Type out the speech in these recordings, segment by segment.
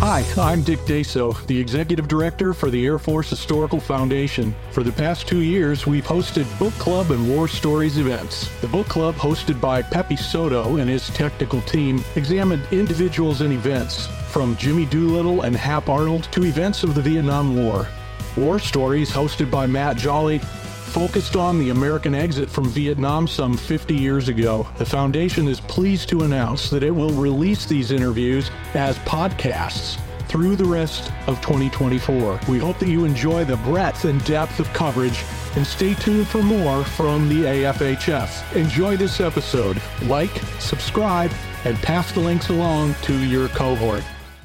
Hi, I'm Dick Daso, the Executive Director for the Air Force Historical Foundation. For the past 2 years, we've hosted book club and war stories events. The book club, hosted by Pepe Soto and his technical team, examined individuals and events, from Jimmy Doolittle and Hap Arnold to events of the Vietnam War. War Stories, hosted by Matt Jolly, focused on the American exit from Vietnam some 50 years ago. The Foundation is pleased to announce that it will release these interviews as podcasts through the rest of 2024. We hope that you enjoy the breadth and depth of coverage, and stay tuned for more from the AFHF. Enjoy this episode. Like, subscribe, and pass the links along to your cohort.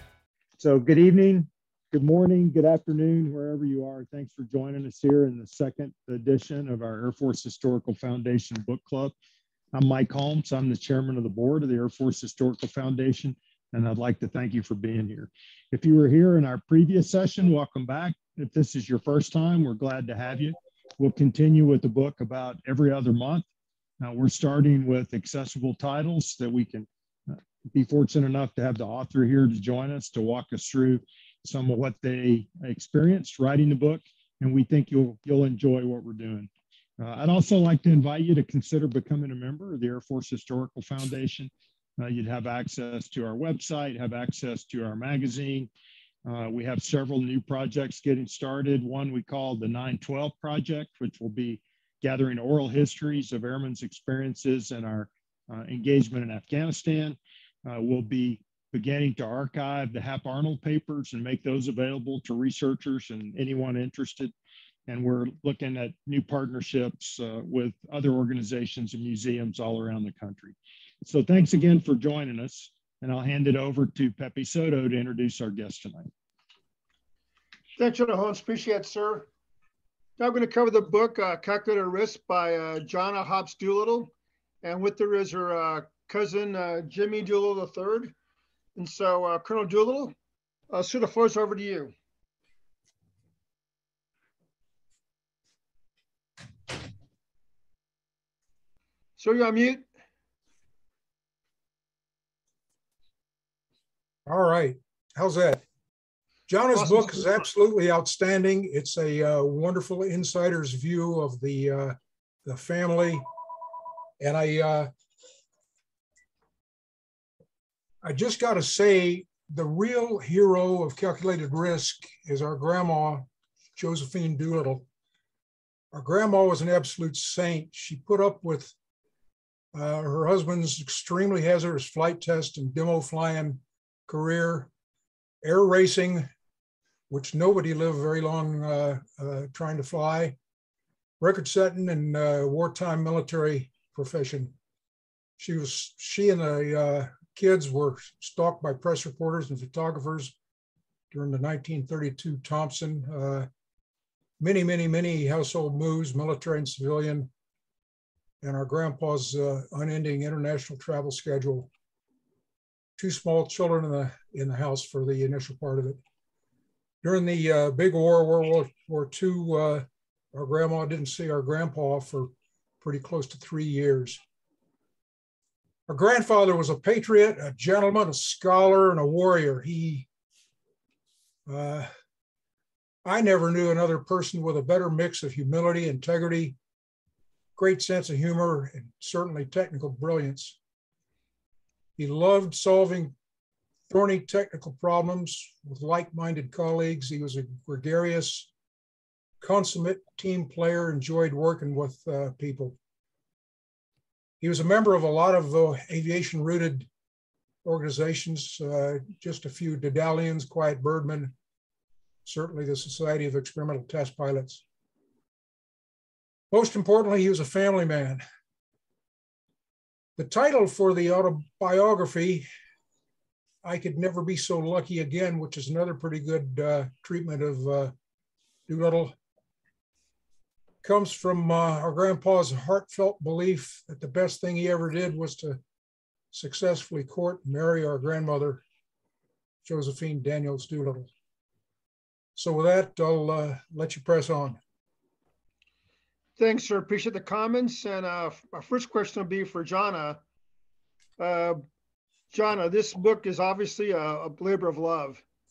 So good evening, good morning, good afternoon, wherever you are. Thanks for joining us here in the second edition of our Air Force Historical Foundation Book Club. I'm Mike Holmes. I'm the chairman of the board of the Air Force Historical Foundation, and I'd like to thank you for being here. If you were here in our previous session, welcome back. If this is your first time, we're glad to have you. We'll continue with the book about every other month. Now we're starting with accessible titles that we can be fortunate enough to have the author here to join us to walk us through some of what they experienced writing the book, and we think you'll enjoy what we're doing. I'd also like to invite you to consider becoming a member of the Air Force Historical Foundation. You'd have access to our website, have access to our magazine. We have several new projects getting started. One we call the 912 Project, which will be gathering oral histories of airmen's experiences in our engagement in Afghanistan. We'll be beginning to archive the Hap Arnold papers and make those available to researchers and anyone interested. And we're looking at new partnerships with other organizations and museums all around the country. So thanks again for joining us. And I'll hand it over to Pepe Soto to introduce our guest tonight. Thanks, General Holmes. Appreciate it, sir. Now I'm going to cover the book, Calculated Risk by Jonna Hobbs Doolittle. And with her is her cousin, Jimmy Doolittle III. And so, Colonel Doolittle, sir, the floor is over to you. Sir, you're on mute. All right. How's that? Jonna's Awesome. book is absolutely outstanding. It's a wonderful insider's view of the family. And I just got to say, the real hero of Calculated Risk is our grandma, Josephine Doolittle. Our grandma was an absolute saint. She put up with her husband's extremely hazardous flight test and demo flying career, air racing, which nobody lived very long trying to fly, record setting, and wartime military profession. She and the kids were stalked by press reporters and photographers during the 1932 Thompson. Many household moves, military and civilian, and our grandpa's unending international travel schedule. 2 small children in the house for the initial part of it. During the big war, World War II, our grandma didn't see our grandpa for pretty close to 3 years. Our grandfather was a patriot, a gentleman, a scholar, and a warrior. I never knew another person with a better mix of humility, integrity, great sense of humor, and certainly technical brilliance. He loved solving thorny technical problems with like-minded colleagues. He was a gregarious, consummate team player, enjoyed working with people. He was a member of a lot of aviation-rooted organizations, just a few Dedalians, Quiet Birdmen, certainly the Society of Experimental Test Pilots. Most importantly, he was a family man. The title for the autobiography, I Could Never Be So Lucky Again, which is another pretty good treatment of Doolittle, comes from our grandpa's heartfelt belief that the best thing he ever did was to successfully court and marry our grandmother, Josephine Daniels Doolittle. So with that, I'll let you press on. Thanks, sir. Appreciate the comments. And our first question will be for Jonna. Jonna, this book is obviously a labor of love.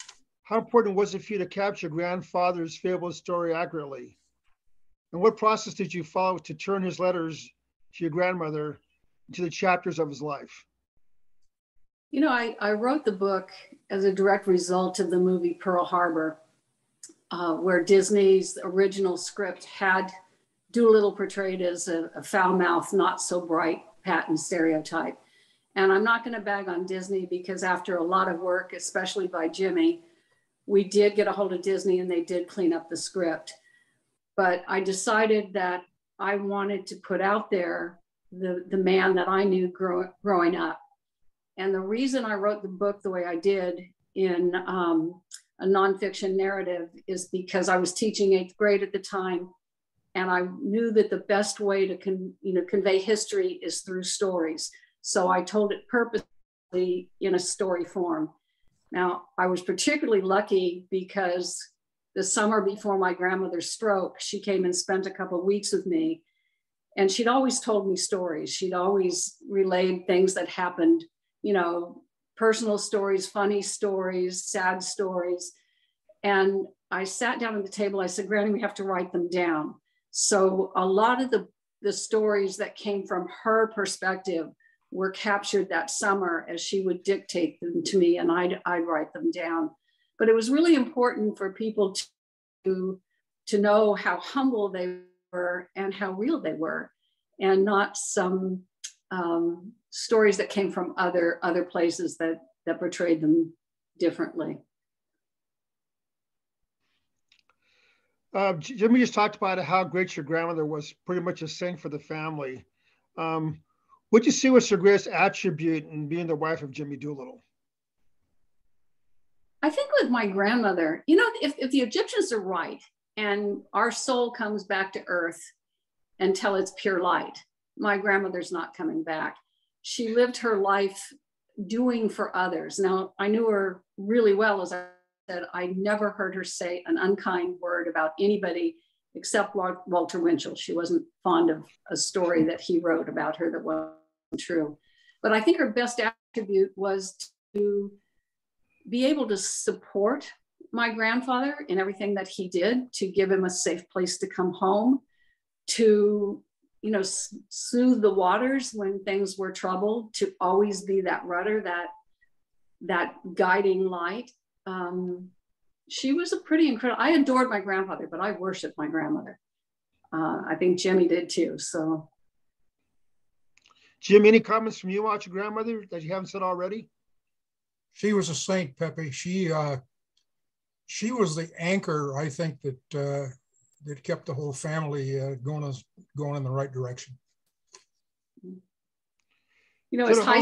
how important was it for you to capture grandfather's fabulous story accurately? And what process did you follow to turn his letters to your grandmother into the chapters of his life? You know, I wrote the book as a direct result of the movie Pearl Harbor, where Disney's original script had Doolittle portrayed as a foul-mouthed, not so bright Patton stereotype. And I'm not going to bag on Disney because after a lot of work, especially by Jimmy, we did get a hold of Disney and they did clean up the script. But I decided that I wanted to put out there the man that I knew growing up. And the reason I wrote the book the way I did in a nonfiction narrative is because I was teaching 8th grade at the time. And I knew that the best way to convey history is through stories. So I told it purposely in a story form. Now, I was particularly lucky because the summer before my grandmother's stroke, she came and spent a couple of weeks with me. And she'd always told me stories. She'd always relayed things that happened, you know, personal stories, funny stories, sad stories. And I sat down at the table. I said, Granny, we have to write them down. So a lot of the stories that came from her perspective were captured that summer as she would dictate them to me and I'd write them down. But it was really important for people to know how humble they were and how real they were, and not some stories that came from other places that portrayed them differently. Jimmy just talked about how great your grandmother was, pretty much a saint for the family. What do you see was her greatest attribute in being the wife of Jimmy Doolittle? I think with my grandmother, you know, if the Egyptians are right and our soul comes back to earth until it's pure light, my grandmother's not coming back. She lived her life doing for others. Now, I knew her really well. As I said, I never heard her say an unkind word about anybody except Walter Winchell. She wasn't fond of a story that he wrote about her that wasn't true. But I think her best attribute was to be able to support my grandfather in everything that he did, to give him a safe place to come home, to, you know, soothe the waters when things were troubled, to always be that rudder, that guiding light. She was a pretty incredible, I adored my grandfather, but I worshiped my grandmother. I think Jimmy did too, so. Jim, any comments from you about your grandmother that you haven't said already? She was a saint, Pepe. She was the anchor, I think, that kept the whole family going in the right direction. You know, as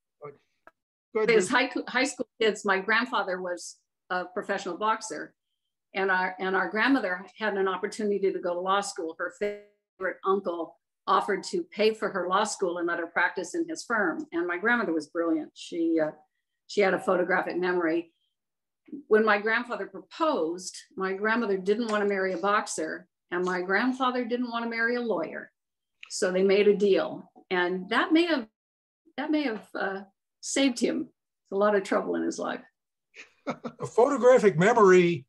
high school kids, my grandfather was a professional boxer, and our grandmother had an opportunity to go to law school. Her favorite uncle offered to pay for her law school and let her practice in his firm. And my grandmother was brilliant. She had a photographic memory. When my grandfather proposed, my grandmother didn't want to marry a boxer, and my grandfather didn't want to marry a lawyer. So they made a deal, and that may have saved him a lot of trouble in his life. The photographic memory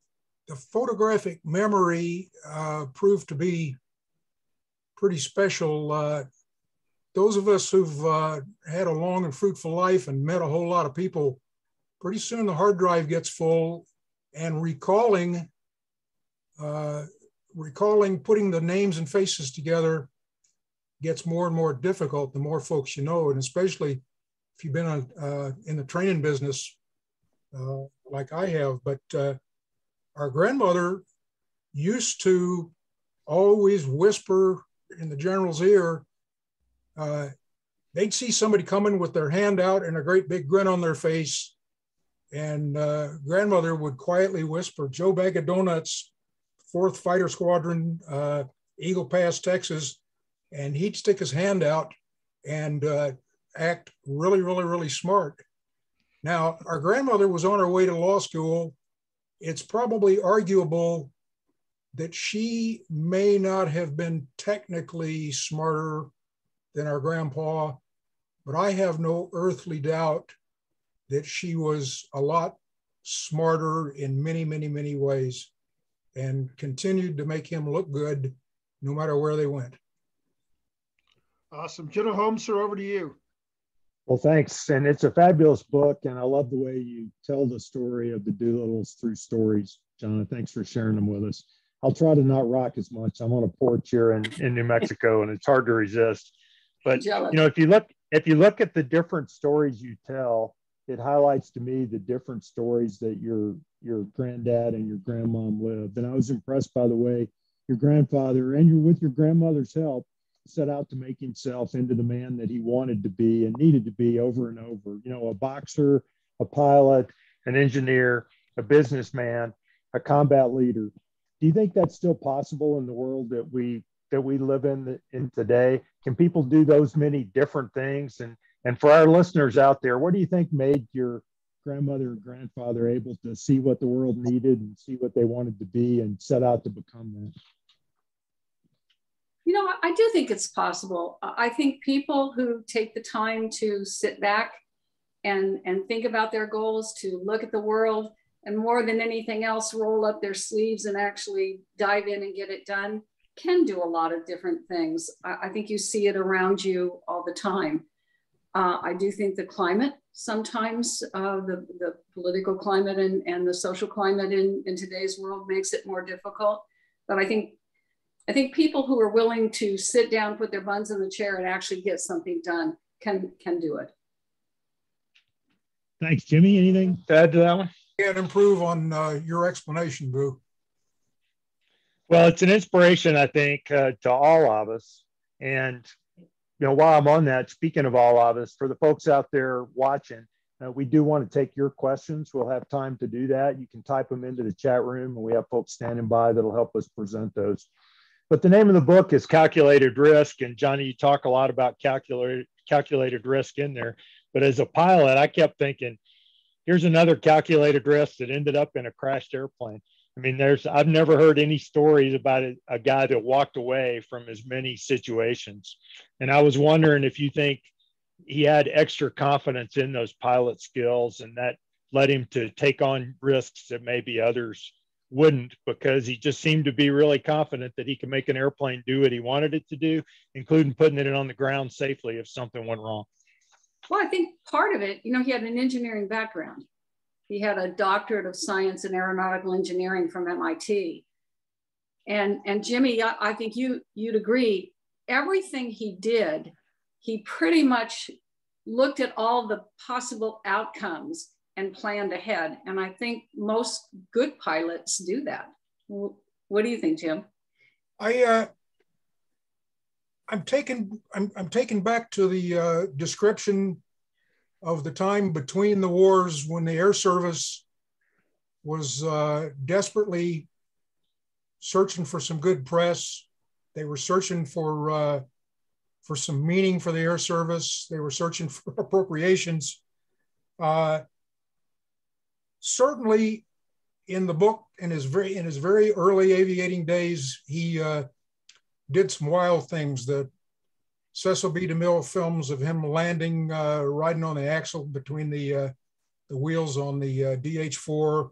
proved to be pretty special. Those of us who've had a long and fruitful life and met a whole lot of people, pretty soon the hard drive gets full, and recalling, putting the names and faces together gets more and more difficult the more folks you know, and especially if you've been in the training business like I have. But our grandmother used to always whisper in the general's ear. They'd see somebody coming with their hand out and a great big grin on their face, and grandmother would quietly whisper, "Joe Bag of Donuts, 4th Fighter Squadron, Eagle Pass, Texas," and he'd stick his hand out and act really, really, really smart. Now, our grandmother was on her way to law school. It's probably arguable that she may not have been technically smarter than our grandpa, but I have no earthly doubt that she was a lot smarter in many, many, many ways, and continued to make him look good no matter where they went. Awesome. General Holmes, sir, over to you. Well, thanks. And it's a fabulous book. And I love the way you tell the story of the Doolittles through stories. John, thanks for sharing them with us. I'll try to not rock as much. I'm on a porch here in New Mexico, and it's hard to resist. But, you know, if you look at the different stories you tell, it highlights to me the different stories that your granddad and your grandmom lived. And I was impressed by the way your grandfather, and with your grandmother's help, set out to make himself into the man that he wanted to be and needed to be over and over. You know, a boxer, a pilot, an engineer, a businessman, a combat leader. Do you think that's still possible in the world that we live in today? Can people do those many different things? And for our listeners out there, what do you think made your grandmother and grandfather able to see what the world needed and see what they wanted to be and set out to become that? You know, I do think it's possible. I think people who take the time to sit back and think about their goals, to look at the world, and more than anything else, roll up their sleeves and actually dive in and get it done, can do a lot of different things. I think you see it around you all the time. I do think the climate, sometimes the political climate and the social climate in today's world makes it more difficult. But I think people who are willing to sit down, put their buns in the chair, and actually get something done can do it. Thanks, Jimmy. Anything to add to that one? Can't improve on your explanation, Boo. Well, it's an inspiration, I think, to all of us. And, you know, while I'm on that, speaking of all of us, for the folks out there watching, we do want to take your questions. We'll have time to do that. You can type them into the chat room, and we have folks standing by that'll help us present those. But the name of the book is Calculated Risk. And Johnny, you talk a lot about calculated risk in there. But as a pilot, I kept thinking, here's another calculated risk that ended up in a crashed airplane. I mean, I've never heard any stories about a guy that walked away from as many situations. And I was wondering if you think he had extra confidence in those pilot skills, and that led him to take on risks that maybe others wouldn't, because he just seemed to be really confident that he could make an airplane do what he wanted it to do, including putting it on the ground safely if something went wrong. Well, I think part of it, you know, he had an engineering background. He had a doctorate of science in aeronautical engineering from MIT. And Jimmy, I think you'd agree, everything he did, he pretty much looked at all the possible outcomes and planned ahead. And I think most good pilots do that. What do you think, Jim? I'm taken back to the description of the time between the wars when the Air Service was desperately searching for some good press. They were searching for some meaning for the Air Service. They were searching for appropriations. Certainly, in the book, in his very early aviating days, he did some wild things. The Cecil B. DeMille films of him landing, riding on the axle between the wheels on the DH-4.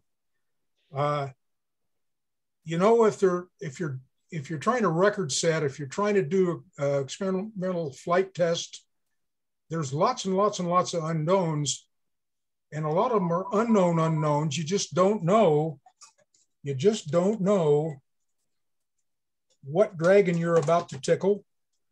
You know, if you're trying to record set, if you're trying to do an experimental flight test, there's lots and lots and lots of unknowns, and a lot of them are unknown unknowns. You just don't know. You just don't know what dragon you're about to tickle.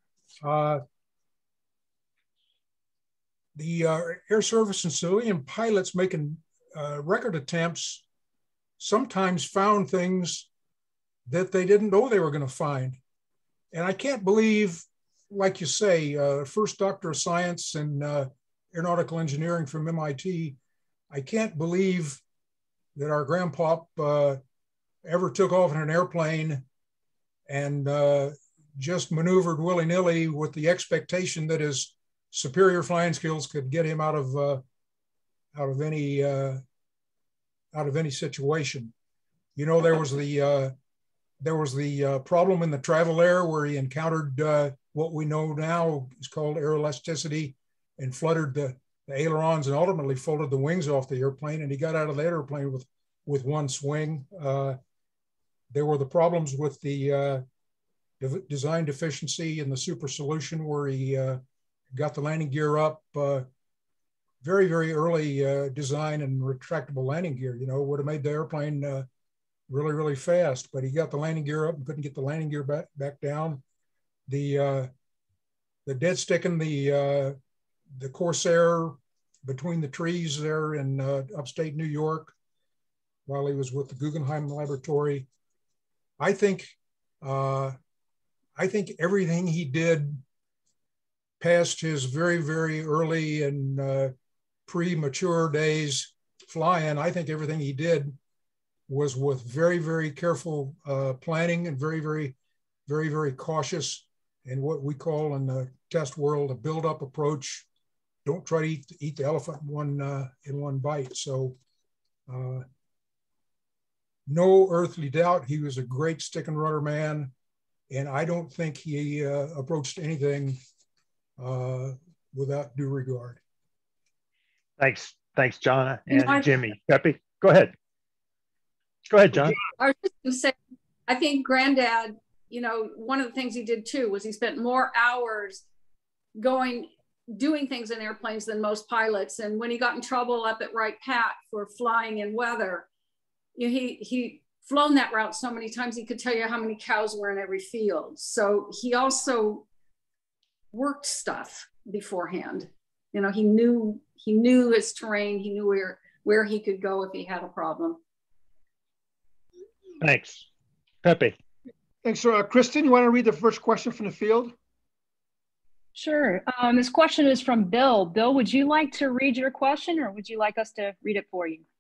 The Air Service and civilian pilots making record attempts sometimes found things that they didn't know they were going to find. And I can't believe, like you say, first doctor of science in aeronautical engineering from MIT, I can't believe that our grandpop ever took off in an airplane and just maneuvered willy-nilly with the expectation that his superior flying skills could get him out of any situation. You know, there was the problem in the Travel Air where he encountered what we know now is called air elasticity and fluttered the ailerons and ultimately folded the wings off the airplane, and he got out of that airplane with one swing. There were the problems with the design deficiency in the super solution where he got the landing gear up. Very, very early design and retractable landing gear, would have made the airplane really, really fast, but he got the landing gear up and couldn't get the landing gear back down. The dead sticking the Corsair between the trees there in upstate New York while he was with the Guggenheim Laboratory. I think everything he did past his very, very early and premature days flying, I think everything he did was with very, very careful planning and very, very, very, very cautious in what we call in the test world a build-up approach. Don't try to eat the elephant in one bite. So no earthly doubt he was a great stick and rudder man, and I don't think he approached anything without due regard. Thanks, John and Jimmy. Peppy, go ahead. Go ahead, John. I was just going to say, I think Granddad, one of the things he did too was he spent more hours doing things in airplanes than most pilots. And when he got in trouble up at Wright Pat for flying in weather, he flown that route so many times he could tell you how many cows were in every field. So he also worked stuff beforehand. He knew his terrain. He knew where he could go if he had a problem. Thanks. Pepe. Thanks. Kristen, you want to read the first question from the field? Sure. This question is from Bill. Bill, would you like to read your question or would you like us to read it for you?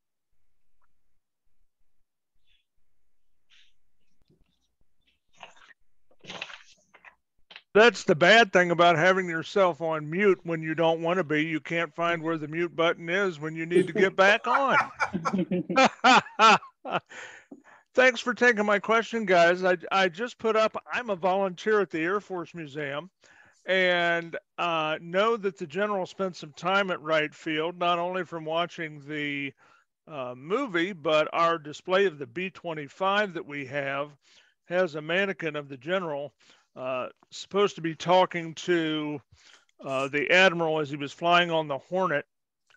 That's the bad thing about having yourself on mute when you don't want to be. You can't find where the mute button is when you need to get back on. Thanks for taking my question, guys. I just put up, I'm a volunteer at the Air Force Museum, and know that the general spent some time at Wright Field, not only from watching the movie, but our display of the B-25 that we have has a mannequin of the general supposed to be talking to the Admiral as he was flying on the Hornet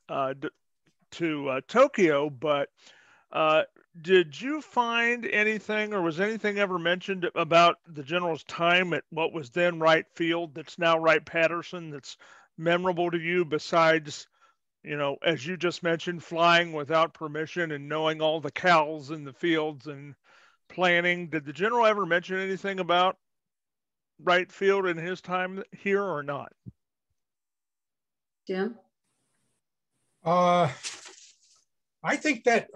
to Tokyo. But did you find anything, or was anything ever mentioned about the general's time at what was then Wright Field, that's now Wright-Patterson, that's memorable to you besides, as you just mentioned, flying without permission and knowing all the cows in the fields and planning? Did the general ever mention anything about Wright Field in his time here or not? Jim? I think that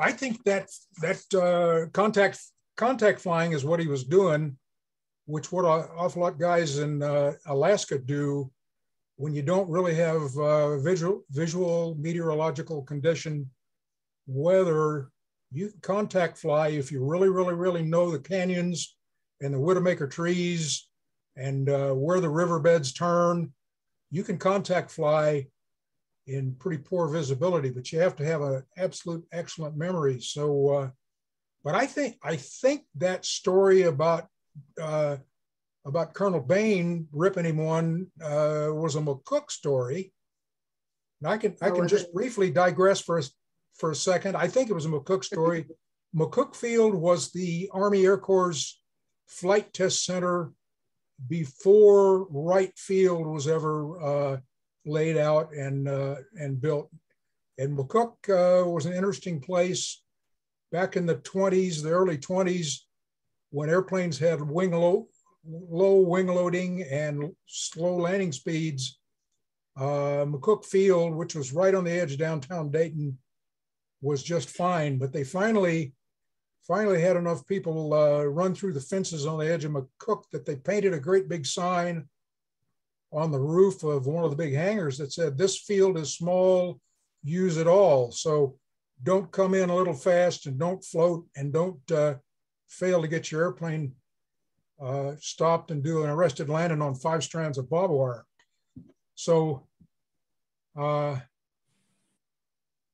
contact flying is what he was doing, which what an awful lot of guys in Alaska do when you don't really have visual meteorological condition weather. You can contact fly if you really, really, really know the canyons and the Widowmaker trees and where the riverbeds turn. You can contact fly in pretty poor visibility, but you have to have an absolute excellent memory. So, but I think that story about Colonel Bain ripping him one was a McCook story. And I can just briefly digress for a second. I think it was a McCook story. McCook Field was the Army Air Corps' flight test center before Wright Field was ever laid out and built. And McCook was an interesting place back in the 20s, the early 20s, when airplanes had low wing loading and slow landing speeds. McCook Field, which was right on the edge of downtown Dayton, was just fine. But they finally had enough people run through the fences on the edge of McCook that they painted a great big sign on the roof of one of the big hangars that said, "This field is small, use it all." So don't come in a little fast and don't float and don't fail to get your airplane stopped and do an arrested landing on 5 strands of barbed wire. So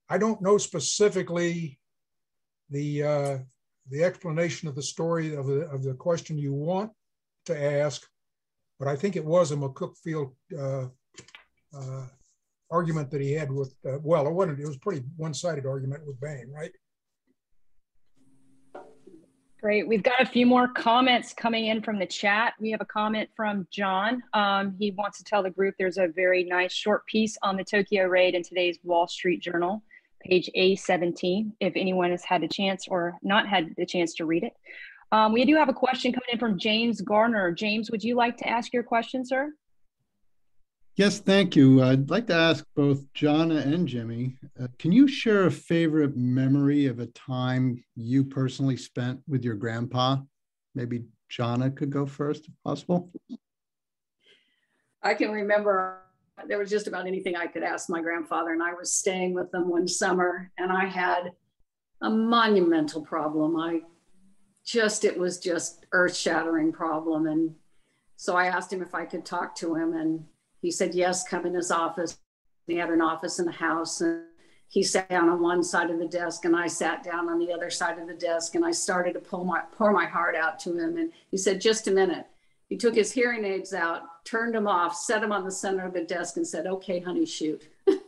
I don't know specifically the explanation of the story of the question you want to ask, but I think it was a McCookfield argument that he had with, well, it was a pretty one-sided argument with Bain, right? Great. We've got a few more comments coming in from the chat. We have a comment from John. He wants to tell the group there's a very nice short piece on the Tokyo raid in today's Wall Street Journal, page A17, if anyone has had a chance or not had the chance to read it. We do have a question coming in from James Garner. James, would you like to ask your question, sir? Yes, thank you. I'd like to ask both Jonna and Jimmy, can you share a favorite memory of a time you personally spent with your grandpa? Maybe Jonna could go first, if possible. I can remember there was just about anything I could ask my grandfather, and I was staying with them one summer, and I had a monumental problem. It was just earth-shattering problem. And so I asked him if I could talk to him, and he said, yes, come in his office. He had an office in the house, and he sat down on one side of the desk, and I sat down on the other side of the desk, and I started to pour my heart out to him. And he said, just a minute. He took his hearing aids out, turned them off, set them on the center of the desk, and said, okay, honey, shoot.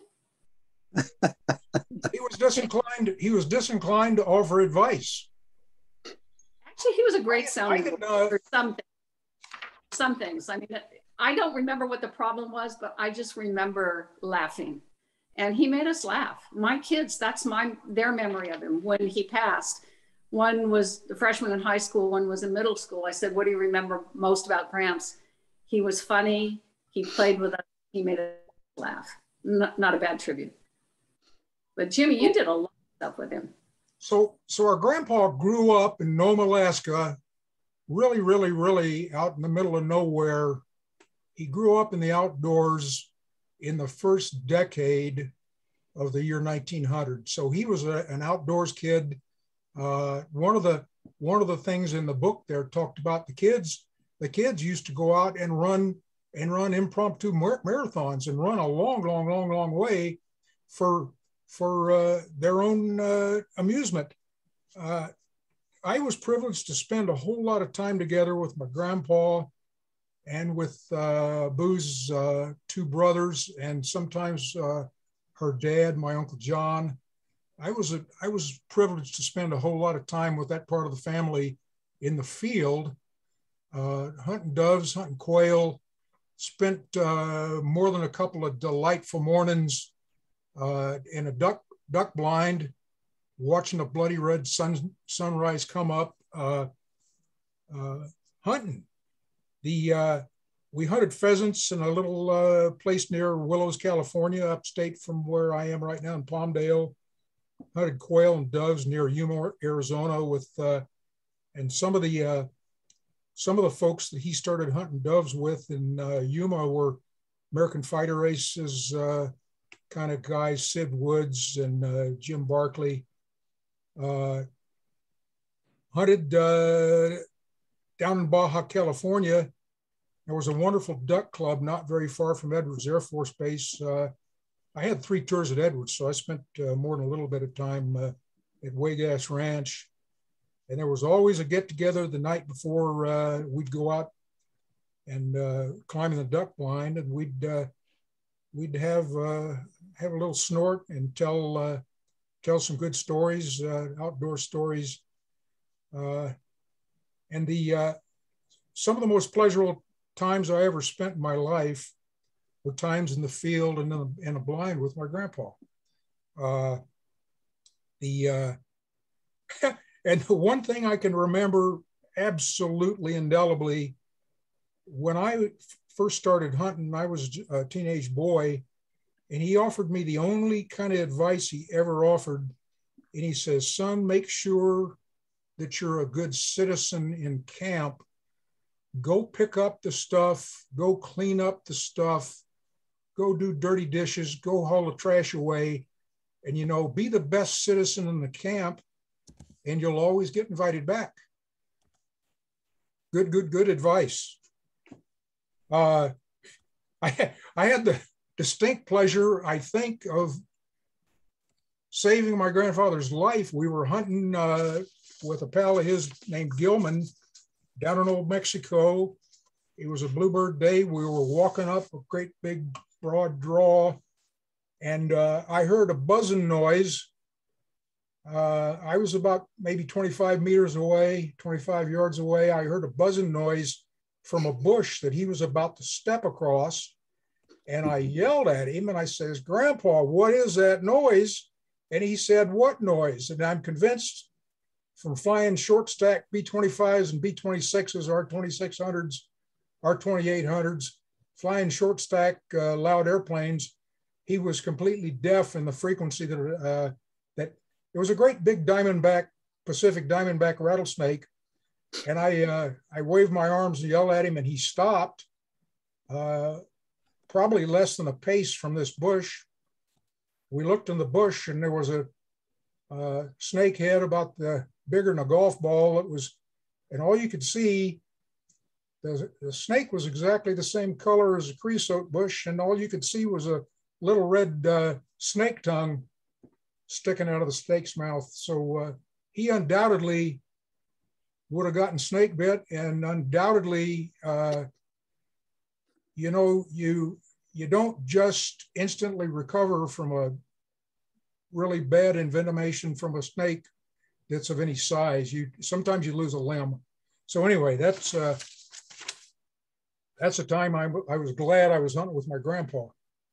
He was disinclined to offer advice. Actually, he was a great sounding board for some things. I mean, I don't remember what the problem was, but I just remember laughing. And he made us laugh. My kids, that's their memory of him. When he passed, one was a freshman in high school, one was in middle school. I said, what do you remember most about Gramps? He was funny. He played with us. He made us laugh. Not a bad tribute. But Jimmy, you did a lot of stuff with him. So our grandpa grew up in Nome, Alaska, really, really, really out in the middle of nowhere. He grew up in the outdoors in the first decade of the year 1900. So he was an outdoors kid. One of the things in the book there talked about the kids. The kids used to go out and run impromptu marathons and run a long way for their own amusement. I was privileged to spend a whole lot of time together with my grandpa and with Boo's two brothers, and sometimes her dad, my Uncle John. I was privileged to spend a whole lot of time with that part of the family in the field, hunting doves, hunting quail, spent more than a couple of delightful mornings in a duck blind, watching the bloody red sunrise come up, hunting. We hunted pheasants in a little place near Willows, California, upstate from where I am right now in Palmdale. Hunted quail and doves near Yuma, Arizona, with and some of the folks that he started hunting doves with in Yuma were American Fighter Races kind of guys, Sid Woods and Jim Barkley. Hunted down in Baja, California. There was a wonderful duck club not very far from Edwards Air Force Base. I had 3 tours at Edwards, so I spent more than a little bit of time at Waygas Ranch. And there was always a get-together the night before we'd go out and climb in the duck blind, and we'd have a little snort and tell some good stories, outdoor stories. And some of the most pleasurable times I ever spent in my life were times in the field and in a blind with my grandpa. And the one thing I can remember absolutely indelibly, when I first started hunting, I was a teenage boy, and he offered me the only kind of advice he ever offered. And he says, son, make sure that you're a good citizen in camp. Go pick up the stuff, go clean up the stuff, go do dirty dishes, go haul the trash away, and, you know, be the best citizen in the camp, and you'll always get invited back. Good advice. I had the distinct pleasure, I think, of saving my grandfather's life. We were hunting with a pal of his named Gilman down in Old Mexico. It was a bluebird day. We were walking up a great big broad draw, and I heard a buzzing noise. I was about maybe 25 meters away, 25 yards away. I heard a buzzing noise from a bush that he was about to step across. And I yelled at him and I says, "Grandpa, what is that noise?" And he said, "What noise?" And I'm convinced from flying short stack B-25s and B-26s, R-2600s, R-2800s, flying short stack loud airplanes, he was completely deaf in the frequency that it was a great big diamondback, Pacific diamondback rattlesnake. And I waved my arms and yelled at him, and he stopped, probably less than a pace from this bush. We looked in the bush, and there was a snake head about bigger than a golf ball. It was, and all you could see, the snake was exactly the same color as a creosote bush, and all you could see was a little red snake tongue sticking out of the snake's mouth. So he undoubtedly would have gotten snake bit, and undoubtedly, you know, you don't just instantly recover from a really bad envenomation from a snake that's of any size. Sometimes you lose a limb. So anyway, that's a time I was glad I was hunting with my grandpa.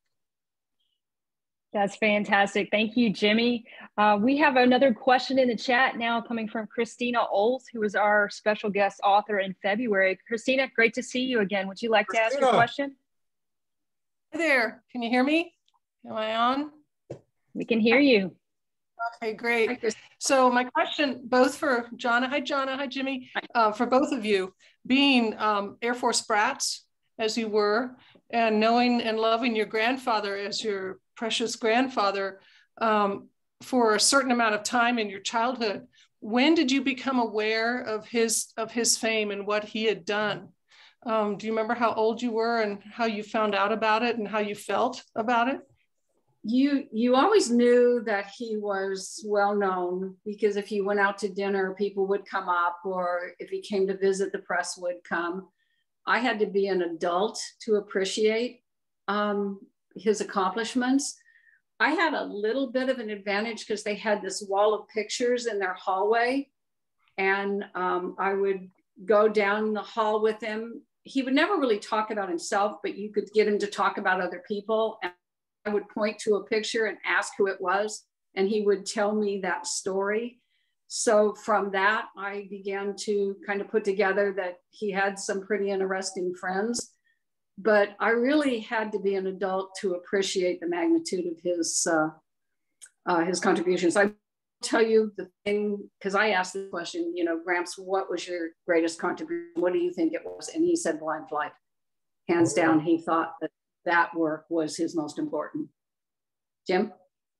That's fantastic. Thank you, Jimmy. We have another question in the chat now coming from Christina Oles, who was our special guest author in February. Christina, great to see you again. Would you like to ask your question? Hi there. Can you hear me? Am I on? We can hear you. Okay, great. So my question, both for Jonna, hi Jimmy, for both of you, being Air Force brats as you were, and knowing and loving your grandfather as your precious grandfather for a certain amount of time in your childhood, when did you become aware of his fame and what he had done? Do you remember how old you were and how you found out about it and how you felt about it? You always knew that he was well known, because if he went out to dinner, people would come up, or if he came to visit, the press would come. I had to be an adult to appreciate his accomplishments. I had a little bit of an advantage because they had this wall of pictures in their hallway, and I would go down the hall with him. He would never really talk about himself, but you could get him to talk about other people. And I would point to a picture and ask who it was, and he would tell me that story. So from that, I began to kind of put together that he had some pretty interesting friends, but I really had to be an adult to appreciate the magnitude of his contributions. I tell you the thing, because I asked the question, you know, Gramps, what was your greatest contribution? What do you think it was? And he said Blind Flight. Hands down, he thought that work was his most important. Jim?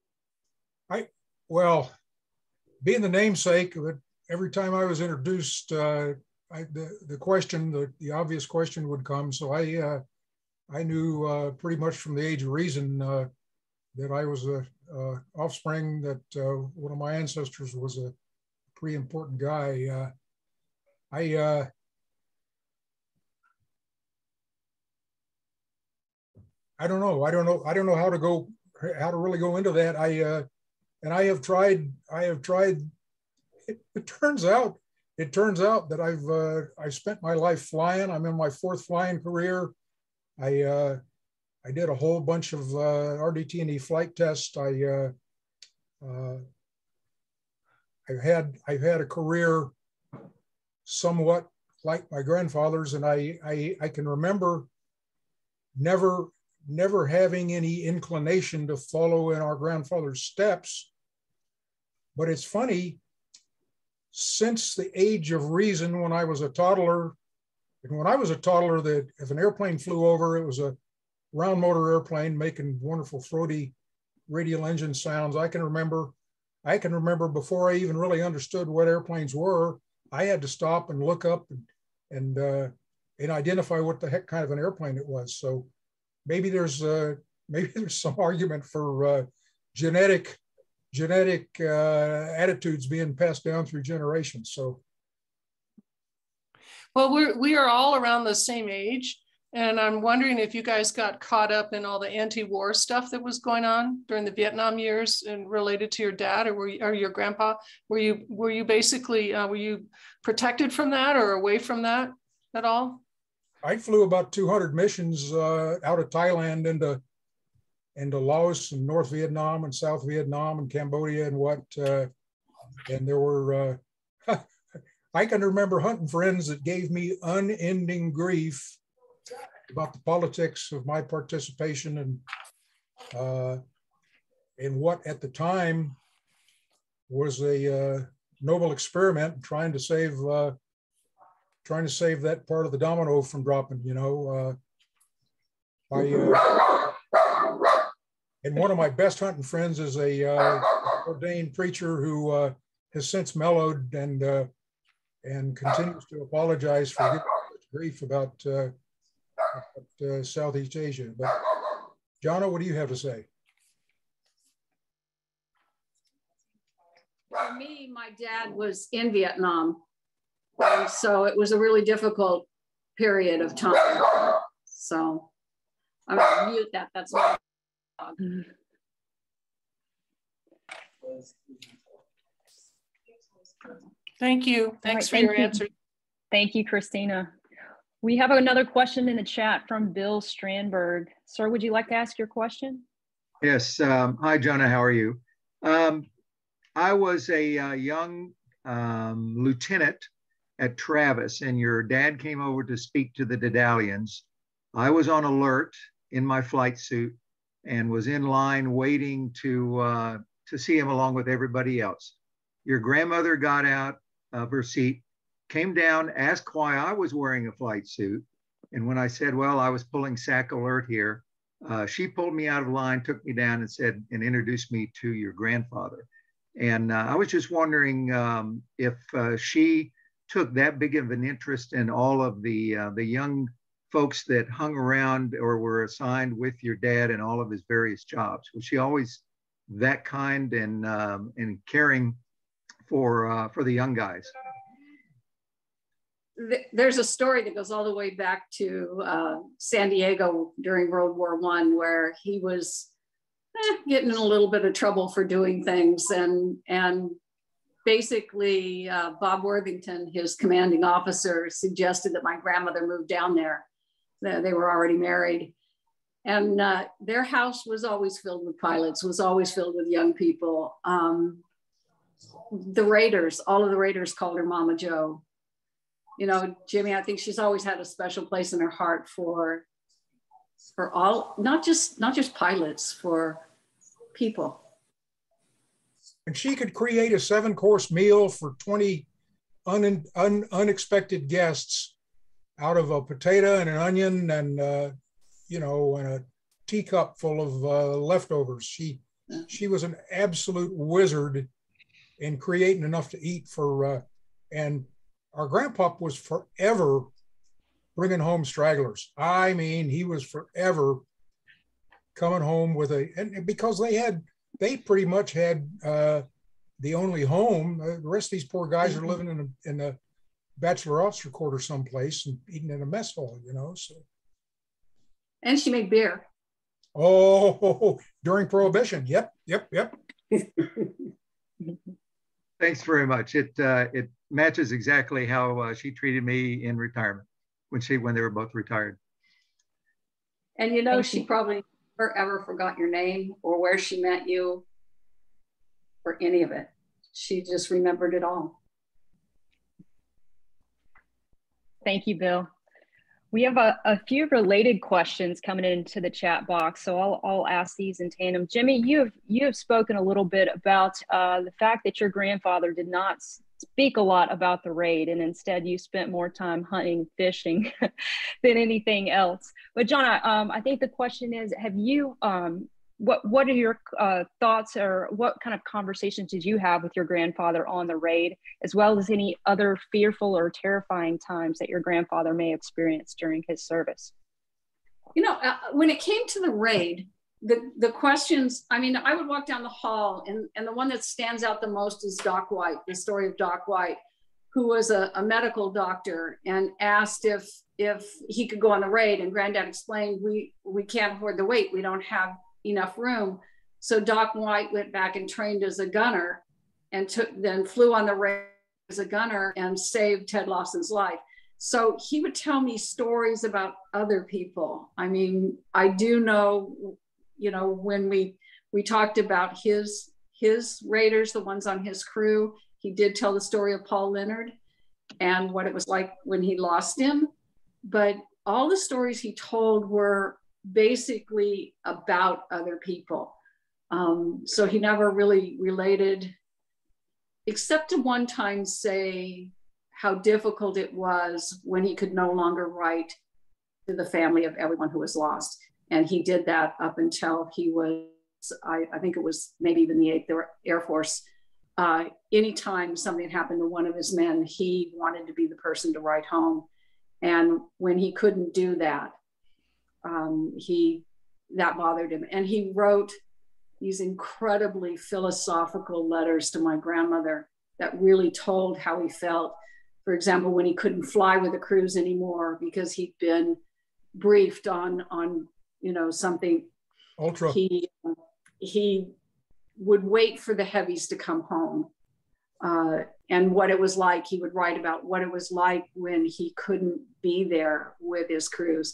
Well, being the namesake of it, every time I was introduced, the obvious question would come. So I knew pretty much from the age of reason that I was a offspring, that one of my ancestors was a pretty important guy. I don't know how to really go into that. I have tried. It turns out that I spent my life flying. I'm in my fourth flying career. I did a whole bunch of RDT&E flight tests. I've had a career somewhat like my grandfather's, and I can remember never having any inclination to follow in our grandfather's steps. But it's funny, since the age of reason, when I was a toddler, that if an airplane flew over, it was a round motor airplane making wonderful throaty radial engine sounds. I can remember before I even really understood what airplanes were, I had to stop and look up and identify what the heck kind of an airplane it was. So maybe there's some argument for genetic genetic attitudes being passed down through generations. So, well, we are all around the same age, and I'm wondering if you guys got caught up in all the anti-war stuff that was going on during the Vietnam years and related to your dad or your grandpa. Were you basically were you protected from that or away from that at all? I flew about 200 missions out of Thailand into Laos and North Vietnam and South Vietnam and Cambodia and and there were, I can remember hunting friends that gave me unending grief about the politics of my participation and in what at the time was a noble experiment trying to save that part of the domino from dropping, you know. And one of my best hunting friends is a ordained preacher who has since mellowed and continues to apologize for giving such grief about Southeast Asia. But Jonna, what do you have to say? For me, my dad was in Vietnam, and so it was a really difficult period of time. So I'm gonna mute that. That's my dog. Thank you. Thanks for your answer. Thank you, Christina. We have another question in the chat from Bill Strandberg. Sir, would you like to ask your question? Yes. Hi, Jonna. How are you? I was a young lieutenant at Travis, and your dad came over to speak to the Dedalians. I was on alert in my flight suit and was in line waiting to see him along with everybody else. Your grandmother got out of her seat, came down, asked why I was wearing a flight suit. And when I said, well, I was pulling SAC alert here, she pulled me out of line, took me down and introduced me to your grandfather. And I was just wondering if she took that big of an interest in all of the young folks that hung around or were assigned with your dad in all of his various jobs. Was she always that kind and caring for the young guys? There's a story that goes all the way back to San Diego during World War I, where he was getting in a little bit of trouble for doing things, and basically Bob Worthington, his commanding officer, suggested that my grandmother move down there. They were already married, and their house was always filled with pilots, was always filled with young people. The Raiders, all of the Raiders called her Mama Joe. You know, Jimmy, I think she's always had a special place in her heart for all, not just pilots, for people. And she could create a 7-course meal for 20 unexpected guests out of a potato and an onion and and a teacup full of leftovers. She was an absolute wizard in creating enough to eat for and our grandpa was forever bringing home stragglers. I mean, he was forever coming home with and because they pretty much had the only home. The rest of these poor guys are living in a bachelor officer quarter someplace and eating in a mess hall, you know. So. And she made beer. Oh, during Prohibition. Yep. Thanks very much. It matches exactly how she treated me in retirement when they were both retired. And you know, she probably never ever forgot your name or where she met you or any of it. She just remembered it all. Thank you, Bill. We have a few related questions coming into the chat box, so I'll ask these in tandem. Jimmy, you have spoken a little bit about the fact that your grandfather did not speak a lot about the raid, and instead you spent more time hunting, fishing than anything else. But Jonna, I think the question is, have you, what are your thoughts, or what kind of conversations did you have with your grandfather on the raid, as well as any other fearful or terrifying times that your grandfather may have experienced during his service? You know, when it came to the raid, the questions, I mean, I would walk down the hall, and the one that stands out the most is Doc White, the story of Doc White, who was a medical doctor, and asked if he could go on the raid. And Granddad explained, we can't afford the wait. We don't have enough room. So Doc White went back and trained as a gunner, and then flew on the raid as a gunner and saved Ted Lawson's life. So he would tell me stories about other people. I mean, I do know, you know, when we talked about his raiders, the ones on his crew, he did tell the story of Paul Leonard and what it was like when he lost him. But all the stories he told were basically about other people. So he never really related, except to one time say how difficult it was when he could no longer write to the family of everyone who was lost. And he did that up until he was, I think it was maybe even the 8th Air Force. Anytime something happened to one of his men, he wanted to be the person to write home. And when he couldn't do that, that bothered him. And he wrote these incredibly philosophical letters to my grandmother that really told how he felt. For example, when he couldn't fly with the crews anymore because he'd been briefed on you know, something ultra, he would wait for the heavies to come home, and what it was like. He would write about what it was like when he couldn't be there with his crews.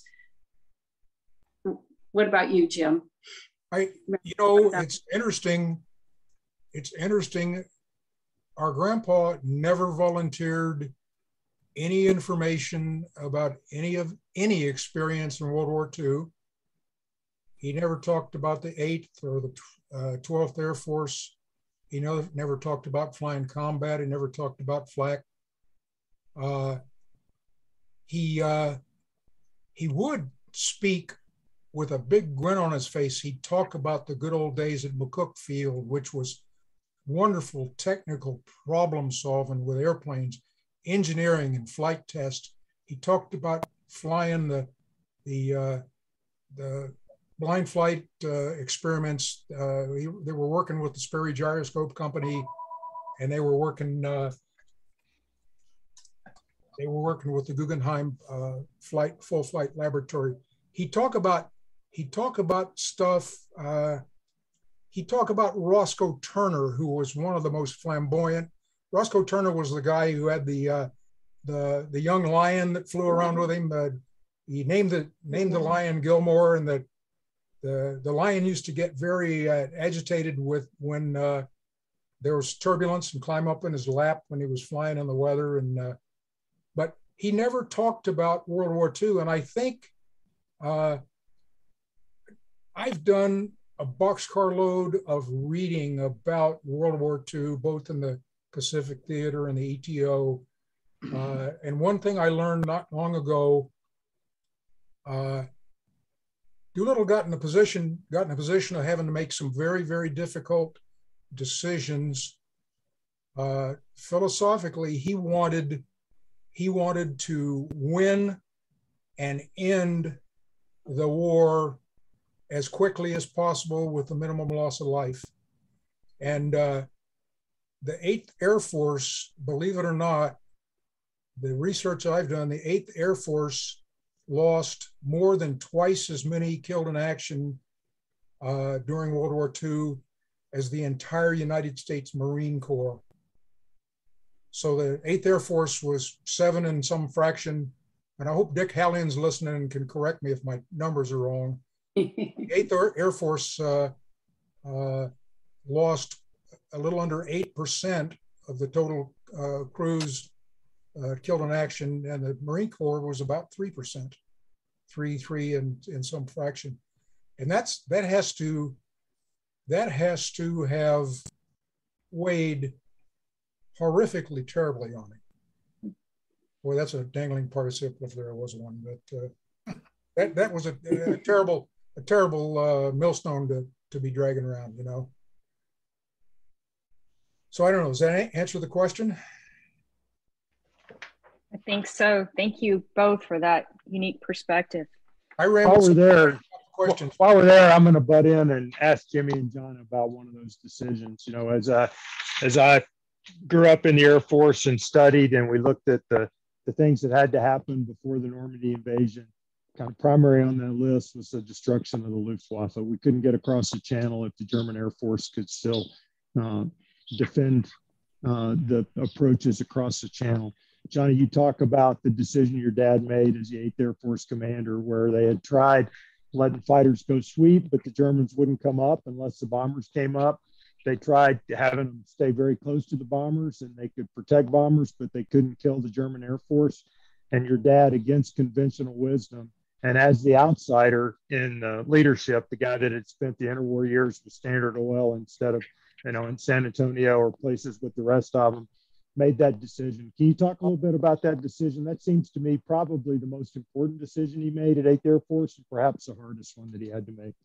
What about you, Jim? You know, it's interesting. It's interesting. Our grandpa never volunteered any information about any experience in World War II. He never talked about the 8th or the 12th Air Force. He never talked about flying combat. He never talked about flak. He would speak with a big grin on his face. He'd talk about the good old days at McCook Field, which was wonderful technical problem solving with airplanes, engineering and flight tests. He talked about flying the blind flight experiments. They were working with the Sperry Gyroscope Company, and they were working with the Guggenheim full flight laboratory. He talk about stuff. He talked about Roscoe Turner, who was one of the most flamboyant. Roscoe Turner was the guy who had the young lion that flew around with him. He named the lion Gilmore, and the lion used to get very agitated when there was turbulence and climb up in his lap when he was flying in the weather. But he never talked about World War II. And I think I've done a boxcar load of reading about World War II, both in the Pacific Theater and the ETO. And one thing I learned not long ago, Doolittle got in a position of having to make some very, very difficult decisions. Philosophically, he wanted to win and end the war as quickly as possible with the minimum loss of life. And the 8th Air Force, believe it or not, the research I've done, the 8th Air Force lost more than twice as many killed in action during World War II as the entire United States Marine Corps. So the 8th Air Force was 7 and some fraction, and I hope Dick Hallion's listening and can correct me if my numbers are wrong. The 8th Air Force lost a little under 8% of the total crews killed in action, and the Marine Corps was about 3%, 3 and some fraction. And that has to have weighed horrifically terribly on him. Boy, that's a dangling participle if there was one, but that was a terrible millstone to be dragging around, you know. So I don't know, does that answer the question? I think so. Thank you both for that unique perspective. I rambled While we're there, questions. While we're there, I'm going to butt in and ask Jimmy and John about one of those decisions. You know, as I grew up in the Air Force and studied, and we looked at the things that had to happen before the Normandy invasion, kind of primary on that list was the destruction of the Luftwaffe. We couldn't get across the channel if the German Air Force could still defend the approaches across the channel. Johnny, you talk about the decision your dad made as the 8th Air Force commander, where they had tried letting fighters go sweep, but the Germans wouldn't come up unless the bombers came up. They tried having them stay very close to the bombers, and they could protect bombers, but they couldn't kill the German Air Force. And your dad, against conventional wisdom, and as the outsider in leadership, the guy that had spent the interwar years with Standard Oil instead of, you know, in San Antonio or places with the rest of them, made that decision. Can you talk a little bit about that decision? That seems to me probably the most important decision he made at 8th Air Force, and perhaps the hardest one that he had to make.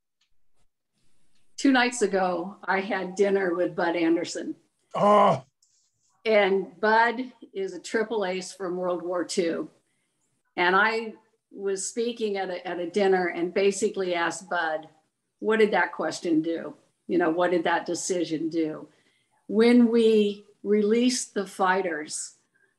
2 nights ago, I had dinner with Bud Anderson. Oh. And Bud is a triple ace from World War II. And I was speaking at a dinner and basically asked Bud, what did that question do? You know, what did that decision do? When we released the fighters,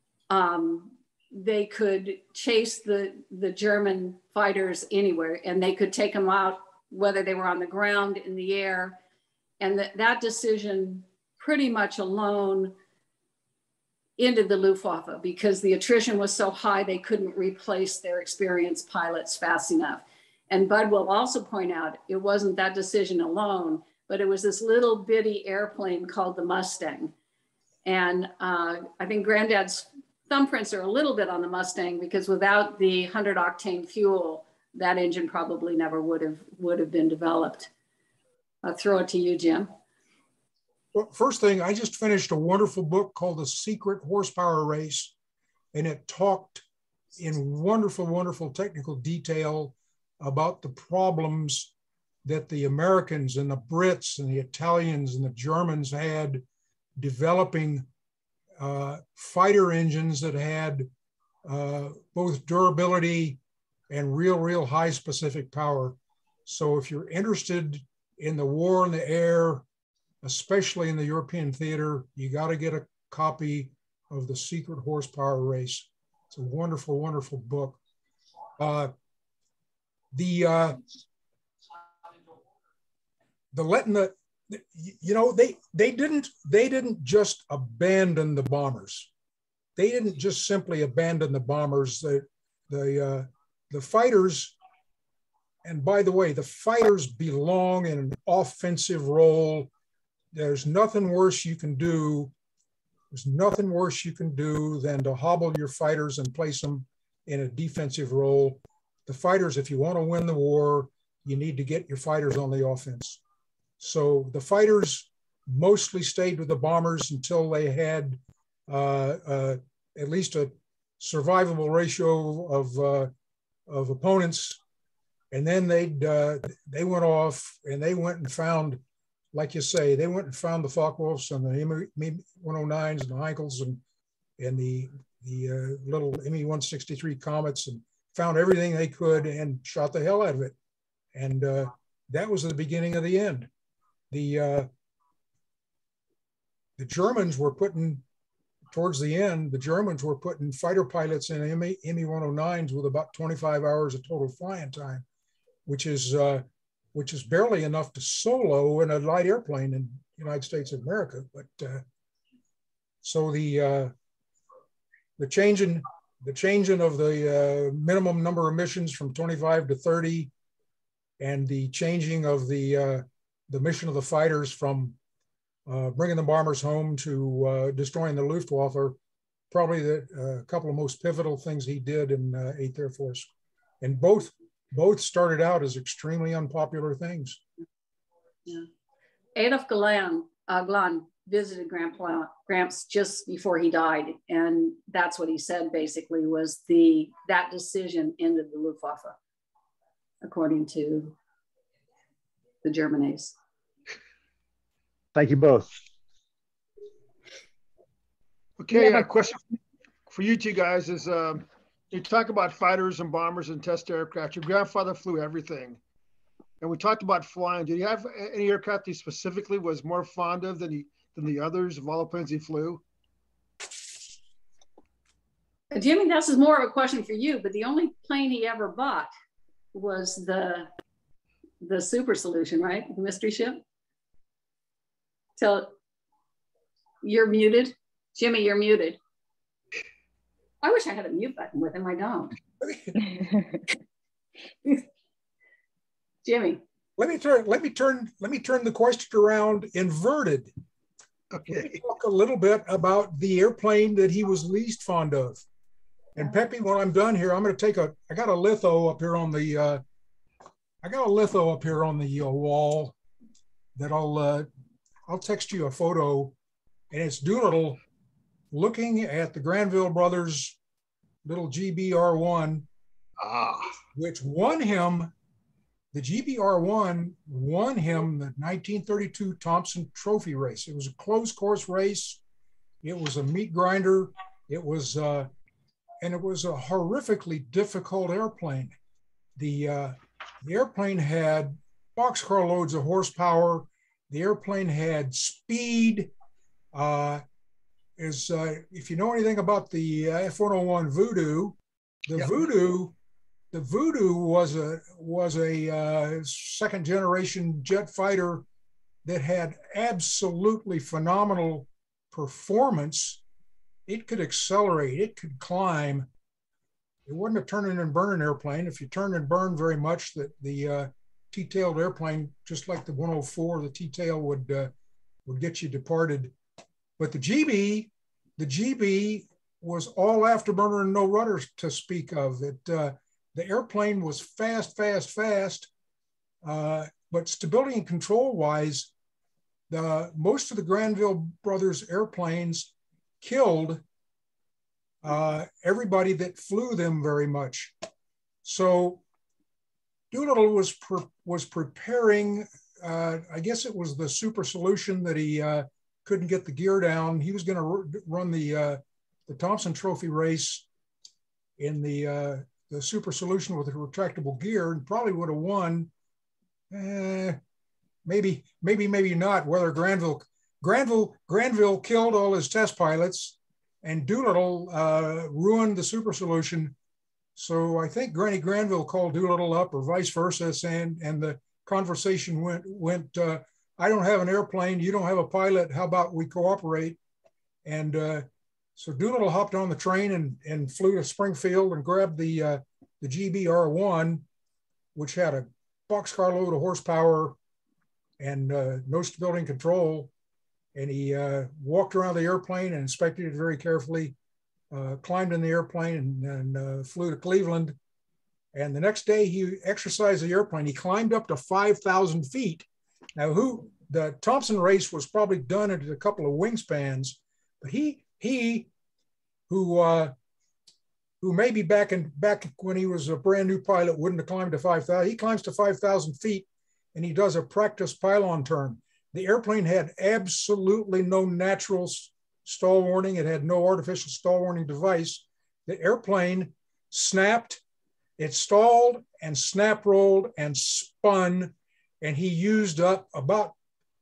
they could chase the German fighters anywhere, and they could take them out, whether they were on the ground, in the air. And that decision pretty much alone ended the Luftwaffe, because the attrition was so high they couldn't replace their experienced pilots fast enough. And Bud will also point out, it wasn't that decision alone, but it was this little bitty airplane called the Mustang. And I think Granddad's thumbprints are a little bit on the Mustang, because without the 100 octane fuel, that engine probably never would have been developed. I'll throw it to you, Jim. Well, first thing, I just finished a wonderful book called The Secret Horsepower Race, and it talked in wonderful, wonderful technical detail about the problems that the Americans and the Brits and the Italians and the Germans had developing fighter engines that had both durability and real high specific power. So if you're interested in the war in the air, especially in the European theater, you got to get a copy of The Secret Horsepower Race. It's a wonderful, wonderful book. They didn't just abandon the bombers. They didn't just simply abandon the bombers. The fighters, and by the way, the fighters belong in an offensive role. There's nothing worse you can do. There's nothing worse you can do than to hobble your fighters and place them in a defensive role. The fighters, if you want to win the war, you need to get your fighters on the offense. So the fighters mostly stayed with the bombers until they had at least a survivable ratio of opponents. And then they went off and they went and found, like you say, they went and found the Focke-Wulfs and the Me-109s and the Heinkels and the little Me-163 Comets, and found everything they could and shot the hell out of it. And that was the beginning of the end. The Germans were putting, towards the end, the Germans were putting fighter pilots in Me-109s with about 25 hours of total flying time, which is barely enough to solo in a light airplane in the United States of America. But so the changing of the minimum number of missions from 25 to 30, and the changing of the mission of the fighters from bringing the bombers home to destroying the Luftwaffe are probably the couple of most pivotal things he did in 8th Air Force. And both started out as extremely unpopular things. Yeah. Adolf Glan visited Gramps just before he died, and that's what he said basically was that decision ended the Luftwaffe, according to the German ace. Thank you both. Okay, a question for you two guys is, you talk about fighters and bombers and test aircraft. Your grandfather flew everything. And we talked about flying. Did you have any aircraft he specifically was more fond of than the others of all the planes he flew? Jimmy, this is more of a question for you, but the only plane he ever bought was the Super Solution, right? The mystery ship. So you're muted. Jimmy, you're muted. I wish I had a mute button with him. I don't. Jimmy. Let me turn the question around inverted. Okay. Let me talk a little bit about the airplane that he was least fond of. And Pepe, when I'm done here, I'm going to take I got a litho up here on the wall that I'll text you a photo, and it's Doolittle looking at the Granville brothers' little GBR1, which won him. The GBR1 won him the 1932 Thompson Trophy race. It was a closed course race. It was a meat grinder. It was and it was a horrifically difficult airplane. The airplane had boxcar loads of horsepower. The airplane had speed. If you know anything about the F-101 Voodoo, the Voodoo was a second generation jet fighter that had absolutely phenomenal performance. It could accelerate, it could climb. It wasn't a turning and burning airplane. If you turn and burn very much, the T-tailed airplane, just like the 104, the T-tail would get you departed. But the GB was all afterburner and no rudder to speak of. The airplane was fast, but stability and control wise, most of the Granville brothers airplanes killed everybody that flew them very much. So Doolittle was preparing, I guess it was the Super Solution that he couldn't get the gear down. He was going to run the Thompson Trophy race in the Super Solution with a retractable gear, and probably would have won. Maybe not. Whether Granville killed all his test pilots, and Doolittle ruined the Super Solution. So I think Granny Granville called Doolittle up, or vice versa, and the conversation went. I don't have an airplane. You don't have a pilot. How about we cooperate? And so Doolittle hopped on the train and flew to Springfield and grabbed the GBR1, which had a boxcar load of horsepower and no stability and control. And he walked around the airplane and inspected it very carefully, climbed in the airplane and flew to Cleveland. And the next day he exercised the airplane. He climbed up to 5,000 feet. Now, the Thompson race was probably done at a couple of wingspans, but he who maybe back when he was a brand new pilot wouldn't have climbed to 5,000. He climbs to 5,000 feet and he does a practice pylon turn. The airplane had absolutely no natural stall warning. It had no artificial stall warning device. The airplane snapped, it stalled and snap rolled and spun, and he used up about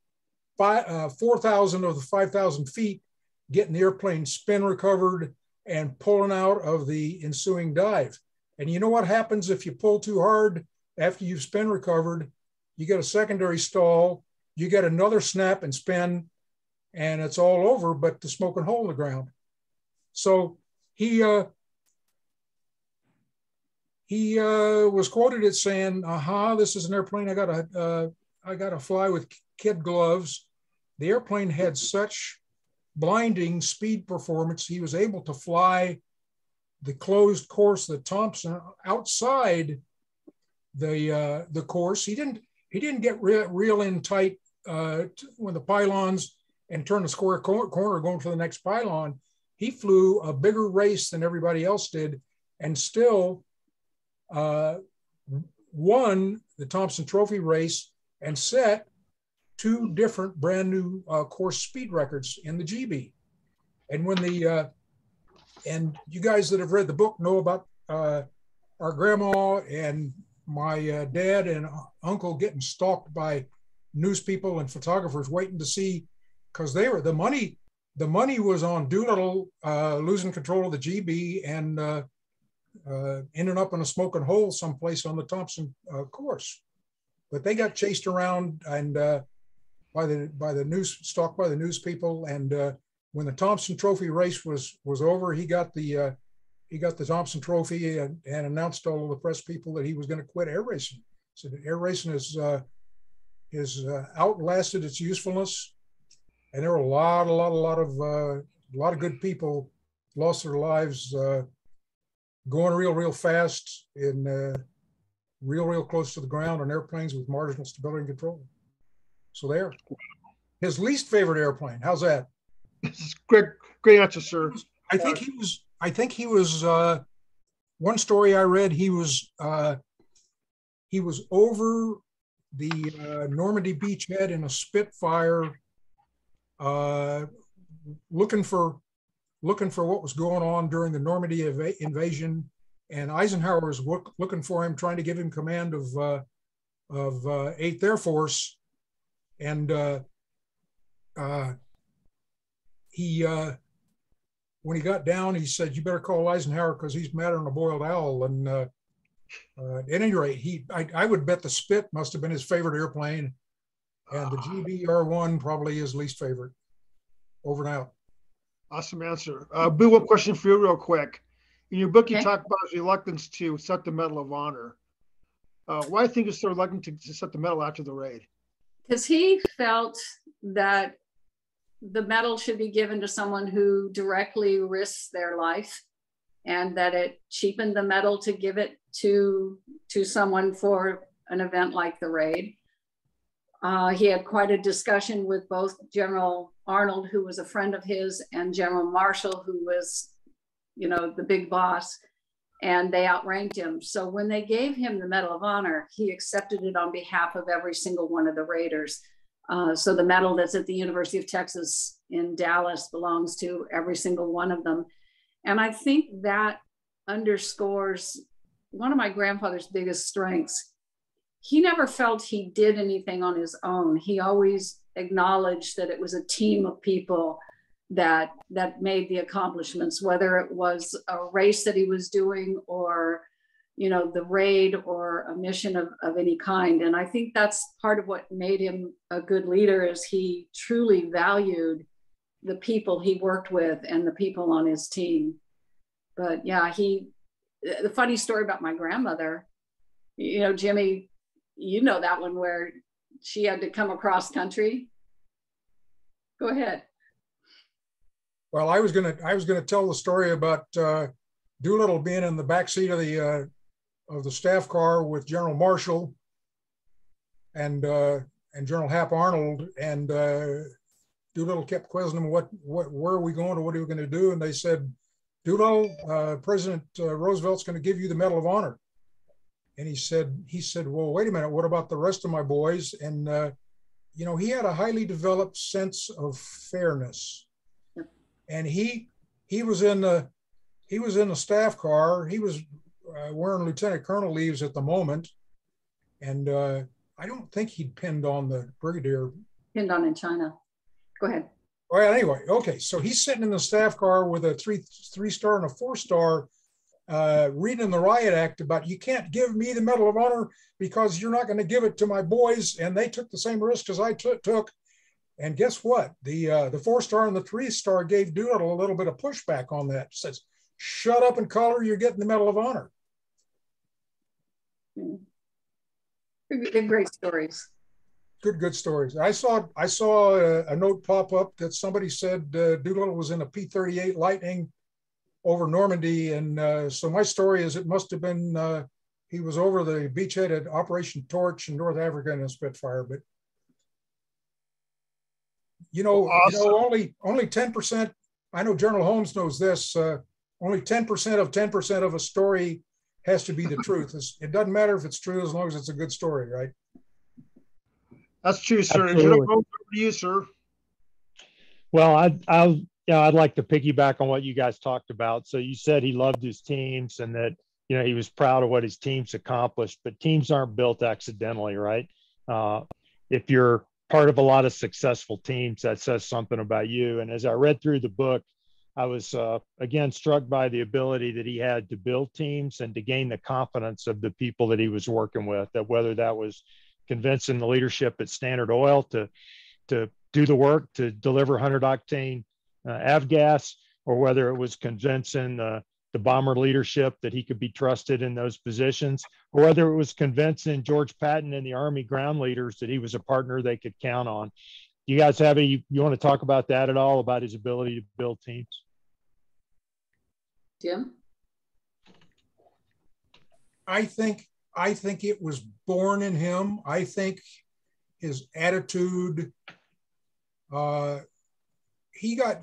4,000 of the 5,000 feet getting the airplane spin recovered and pulling out of the ensuing dive. And you know what happens if you pull too hard after you've spin recovered? You get a secondary stall, you get another snap and spin, and it's all over but the smoking hole in the ground. So he was quoted as saying, this is an airplane I gotta fly with kid gloves. The airplane had such blinding speed performance. He was able to fly the closed course, the Thompson, outside the course. He didn't get real in tight when the pylons and turn the square corner going for the next pylon. He flew a bigger race than everybody else did, and still won the Thompson Trophy race and set 2 different brand new course speed records in the GB. And when and you guys that have read the book know about our grandma and my dad and uncle getting stalked by news people and photographers waiting to see, because the money was on Doolittle losing control of the GB and ending up in a smoking hole someplace on the Thompson course. But they got chased around and by the news people. And when the Thompson Trophy race was over, he got the Thompson Trophy and announced to all of the press people that he was going to quit air racing. So air racing is outlasted its usefulness, and there were a lot of good people lost their lives going real fast in real close to the ground on airplanes with marginal stability and control. So there, his least favorite airplane. How's that? This is great answer, sir. I think he was. One story I read, he was over the Normandy beachhead in a Spitfire, looking for what was going on during the Normandy invasion, and Eisenhower was looking for him, trying to give him command of 8th Air Force, and he. When he got down, he said, "You better call Eisenhower because he's madder than a boiled owl." And at any rate, I would bet the Spit must have been his favorite airplane, and the GBR-1 probably his least favorite. Over and out. Awesome answer. Bill, one question for you real quick. In your book, you talk about his reluctance to accept the Medal of Honor. Why do you think he's so reluctant to accept the medal after the raid? Because he felt that the medal should be given to someone who directly risks their life, and that it cheapened the medal to give it to someone for an event like the raid. He had quite a discussion with both General Arnold, who was a friend of his, and General Marshall, who was, the big boss, and they outranked him. So when they gave him the Medal of Honor, he accepted it on behalf of every single one of the raiders. So the medal that's at the University of Texas in Dallas belongs to every single one of them. And I think that underscores one of my grandfather's biggest strengths. He never felt he did anything on his own. He always acknowledged that it was a team of people that made the accomplishments, whether it was a race that he was doing or the raid or a mission of any kind. And I think that's part of what made him a good leader, is he truly valued the people he worked with and the people on his team. But yeah, the funny story about my grandmother, Jimmy, that one where she had to come across country. Go ahead. Well, I was gonna tell the story about Doolittle being in the backseat of the staff car with General Marshall and General Hap Arnold, and Doolittle kept questioning him, where are we going, or what are we going to do? And they said, Doolittle, President Roosevelt's going to give you the Medal of Honor. And he said, well, wait a minute, what about the rest of my boys? And he had a highly developed sense of fairness, and he was in the staff car. He was wearing lieutenant colonel leaves at the moment, and I don't think he'd pinned on the brigadier. Pinned on in China. Go ahead. Well, anyway, okay. So he's sitting in the staff car with a three-star and a 4-star, reading the riot act about, you can't give me the Medal of Honor because you're not going to give it to my boys, and they took the same risk as I took. And guess what? The 4-star and the 3-star gave Doolittle a little bit of pushback on that. Says, shut up and color, you're getting the Medal of Honor. Great stories. Good stories. I saw a note pop up that somebody said Doolittle was in a P-38 Lightning over Normandy, and so my story is it must have been he was over the beachhead at Operation Torch in North Africa in a Spitfire. But awesome. Only 10%. I know General Holmes knows this. Only 10% of 10% of a story has to be the truth. It doesn't matter if it's true as long as it's a good story, right? That's true, sir. General Holmes, over to you, sir. Well, I'd like to piggyback on what you guys talked about. So you said he loved his teams and that he was proud of what his team's accomplished, but teams aren't built accidentally, right? If you're part of a lot of successful teams, that says something about you. And as I read through the book, I was, again, struck by the ability that he had to build teams and to gain the confidence of the people that he was working with, that whether that was convincing the leadership at Standard Oil to do the work to deliver 100 octane avgas, or whether it was convincing the bomber leadership that he could be trusted in those positions, or whether it was convincing George Patton and the Army ground leaders that he was a partner they could count on. Do you guys have you want to talk about that at all, about his ability to build teams? Jim? I think it was born in him. I think his attitude, he got,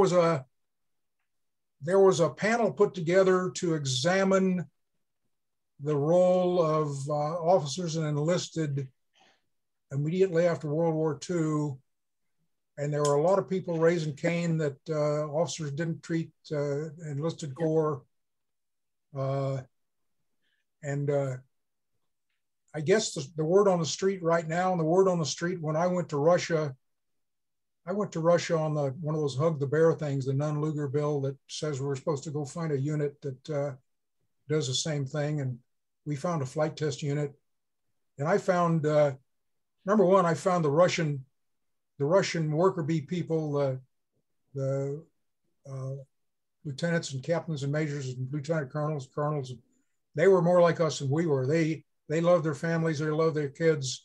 there was a panel put together to examine the role of officers and enlisted immediately after World War II. And there were a lot of people raising Cain that officers didn't treat enlisted corps. I guess the word on the street right now, and the word on the street when I went to Russia on one of those hug the bear things, the Nunn-Lugar bill that says we're supposed to go find a unit that does the same thing. And we found a flight test unit. And I found, number one, I found the Russian worker bee people, the lieutenants and captains and majors and lieutenant colonels, they were more like us than we were. They loved their families, they loved their kids.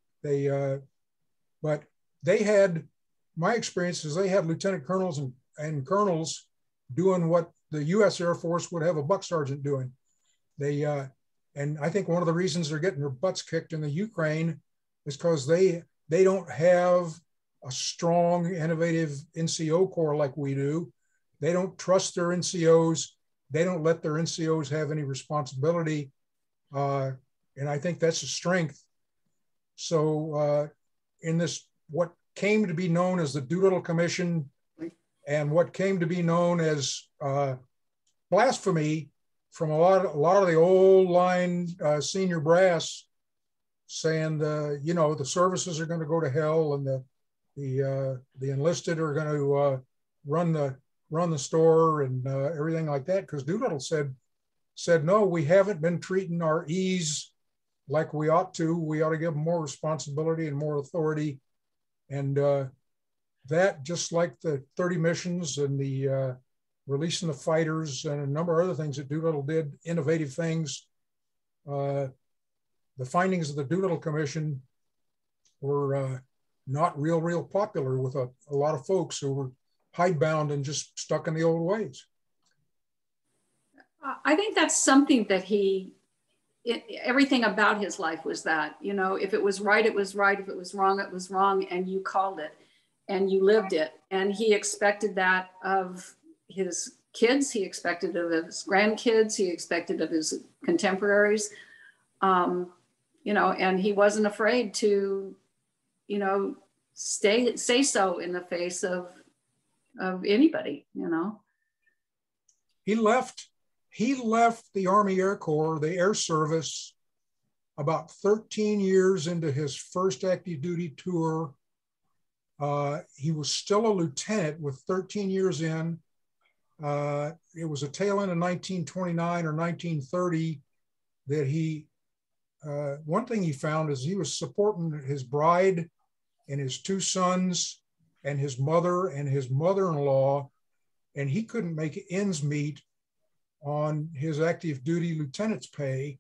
But they had, my experience is they had lieutenant colonels and colonels doing what the U.S. Air Force would have a buck sergeant doing. And I think one of the reasons they're getting their butts kicked in the Ukraine is because they don't have a strong, innovative NCO corps like we do. They don't trust their NCOs. They don't let their NCOs have any responsibility. And I think that's a strength. So in this, what came to be known as the Doolittle Commission and what came to be known as blasphemy from a lot of the old line senior brass saying the services are going to go to hell and the enlisted are going to run the store and everything like that, because Doolittle said no, we haven't been treating our E's like we ought to. We ought to give them more responsibility and more authority. And that, just like the 30 missions and the releasing the fighters and a number of other things that Doolittle did, innovative things, the findings of the Doolittle Commission were not real popular with a lot of folks who were hidebound and just stuck in the old ways. I think that's something that everything about his life was that, if it was right, it was right. If it was wrong, it was wrong. And you called it and you lived it. And he expected that of his kids. He expected it of his grandkids. He expected of his contemporaries, and he wasn't afraid to, say so in the face of anybody, He left the Army Air Corps, the Air Service, about 13 years into his first active duty tour. He was still a lieutenant with 13 years in. It was a tail end of 1929 or 1930 that one thing he found is he was supporting his bride and his two sons and his mother and his mother-in-law, and he couldn't make ends meet on his active duty lieutenant's pay.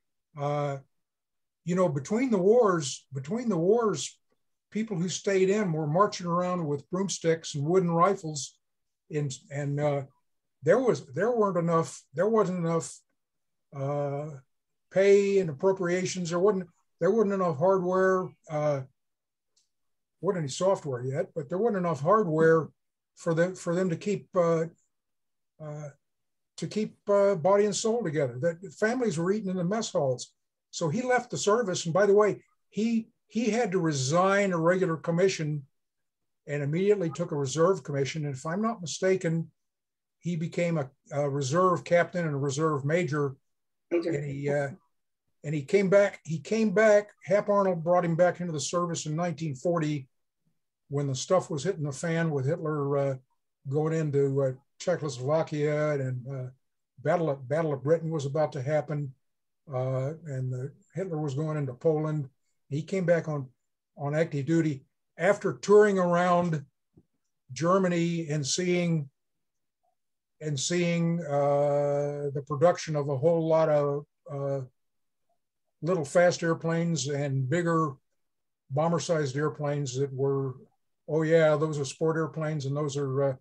Between the wars, people who stayed in were marching around with broomsticks and wooden rifles, and there wasn't enough pay and appropriations. There wasn't enough hardware. Wasn't any software yet, but there wasn't enough hardware for them to keep body and soul together. That families were eating in the mess halls. So he left the service. And by the way, he had to resign a regular commission and immediately took a reserve commission. And if I'm not mistaken, he became a reserve captain and a reserve major And he came back. Hap Arnold brought him back into the service in 1940 when the stuff was hitting the fan with Hitler going into Czechoslovakia, and Battle of Britain was about to happen, and Hitler was going into Poland. He came back on active duty after touring around Germany and seeing the production of a whole lot of little fast airplanes and bigger bomber-sized airplanes that were, oh yeah, those are sport airplanes, and those are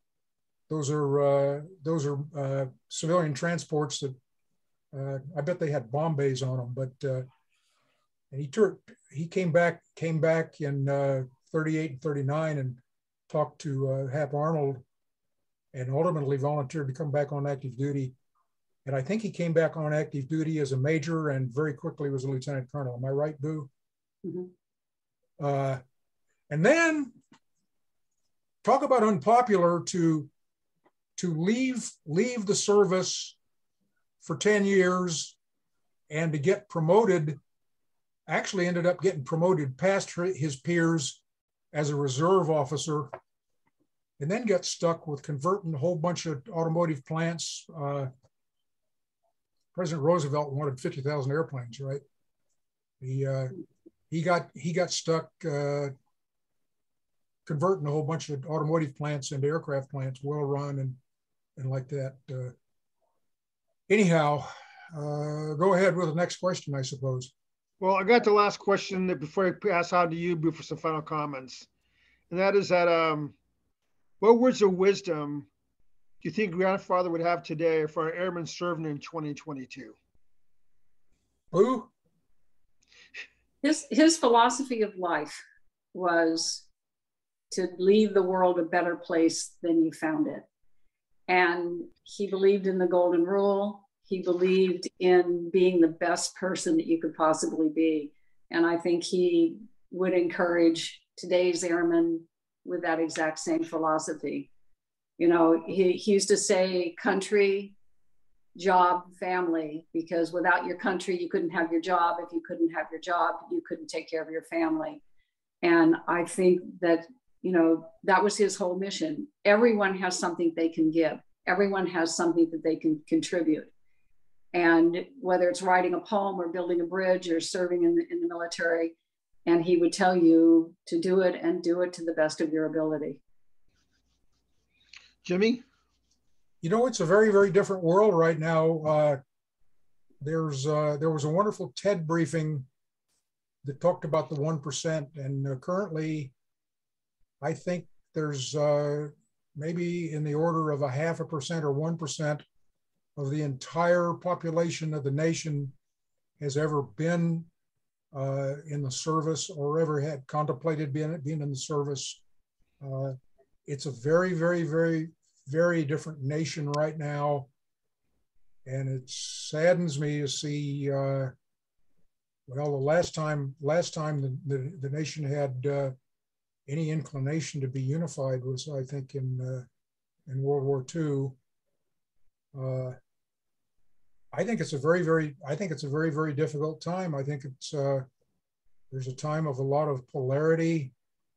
civilian transports that I bet they had bomb bays on them. But and he came back in 38 and 39 and talked to Hap Arnold, and ultimately volunteered to come back on active duty. And I think he came back on active duty as a major and very quickly was a lieutenant colonel. Am I right, Boo? Mm-hmm. And then talk about unpopular to leave the service for 10 years and to get promoted, actually ended up getting promoted past his peers as a reserve officer, and then got stuck with converting a whole bunch of automotive plants. President Roosevelt wanted 50,000 airplanes, right? He got stuck converting a whole bunch of automotive plants into aircraft plants, well run and like that. Anyhow, go ahead with the next question, I suppose. Well, I got the last question before I pass on to you, Boo, for some final comments. And that is that, what words of wisdom do you think grandfather would have today for our airmen serving in 2022? Boo? His philosophy of life was to leave the world a better place than you found it. And he believed in the golden rule. He believed in being the best person that you could possibly be. And I think he would encourage today's airmen with that exact same philosophy. You know, he used to say country, job, family, because without your country, you couldn't have your job. If you couldn't have your job, you couldn't take care of your family. And I think that, you know, that was his whole mission. Everyone has something they can give. Everyone has something that they can contribute. And whether it's writing a poem or building a bridge or serving in the military, and he would tell you to do it and do it to the best of your ability. Jimmy? You know, it's a very, very different world right now. There was a wonderful TED briefing that talked about the 1%, and currently, I think there's maybe in the order of 0.5% or 1% of the entire population of the nation has ever been in the service or ever had contemplated being in the service. It's a very, very, very, very different nation right now. And it saddens me to see, well, the last time the nation had any inclination to be unified was, I think, in World War II. I think it's a very, very difficult time. I think it's there's a time of a lot of polarity.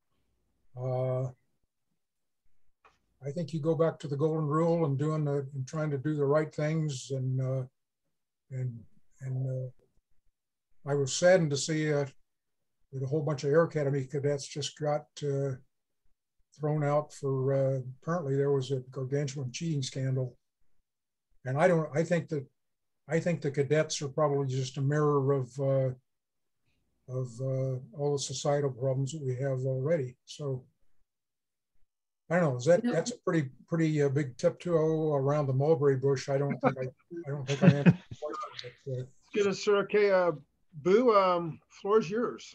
I think you go back to the golden rule and trying to do the right things, and I was saddened to see that a whole bunch of Air Academy cadets just got thrown out for apparently there was a gargantuan cheating scandal, and I think the cadets are probably just a mirror of all the societal problems that we have already. So I don't know. That's a pretty big tiptoe around the mulberry bush. I don't think I answered the question. Good, sir. Okay, Boo, floor is yours.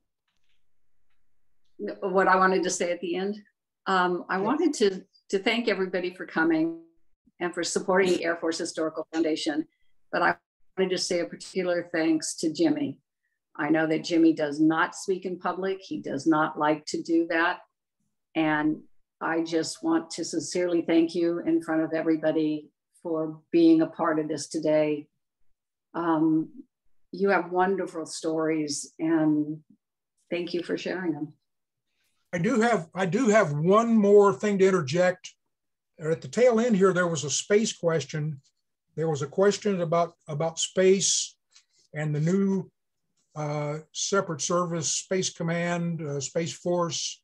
What I wanted to say at the end, I wanted to thank everybody for coming and for supporting the Air Force Historical Foundation. But I wanted to say a particular thanks to Jimmy. I know that Jimmy does not speak in public. He does not like to do that. And I just want to sincerely thank you in front of everybody for being a part of this today You have wonderful stories, and thank you for sharing them. I do have one more thing to interject. At the tail end here, there was a space question. There was a question about space and the new separate service, Space Command, Space Force,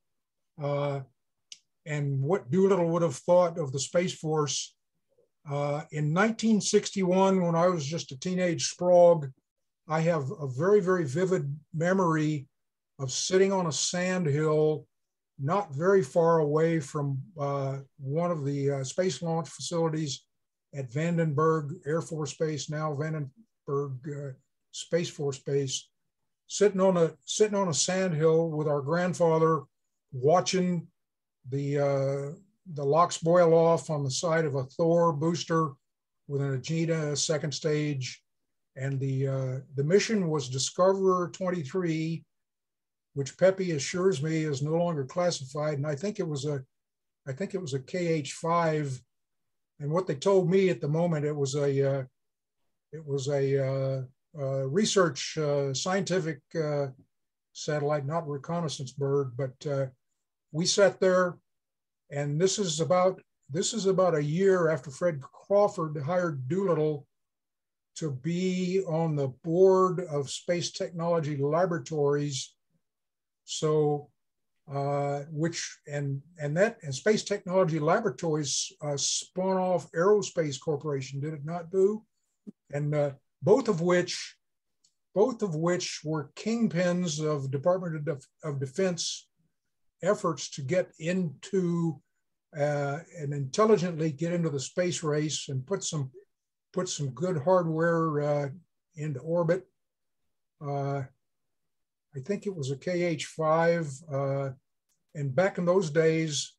and what Doolittle would have thought of the Space Force. In 1961, when I was just a teenage sprog, I have a very, very vivid memory of sitting on a sand hill not very far away from one of the space launch facilities at Vandenberg Air Force Base, now Vandenberg Space Force Base, sitting on a sand hill with our grandfather, watching the LOX boil off on the side of a Thor booster with an Agena second stage, and the mission was Discoverer 23, which Pepe assures me is no longer classified, and I think it was a KH-5. And what they told me at the moment, it was a research scientific satellite, not reconnaissance bird. But we sat there, and this is about a year after Fred Crawford hired Doolittle to be on the board of Space Technology Laboratories. So, and Space Technology Laboratories spun off Aerospace Corporation, did it not, Boo? And both of which were kingpins of Department of Defense efforts to get into and intelligently get into the space race and put some good hardware into orbit. I think it was a KH-5, and back in those days,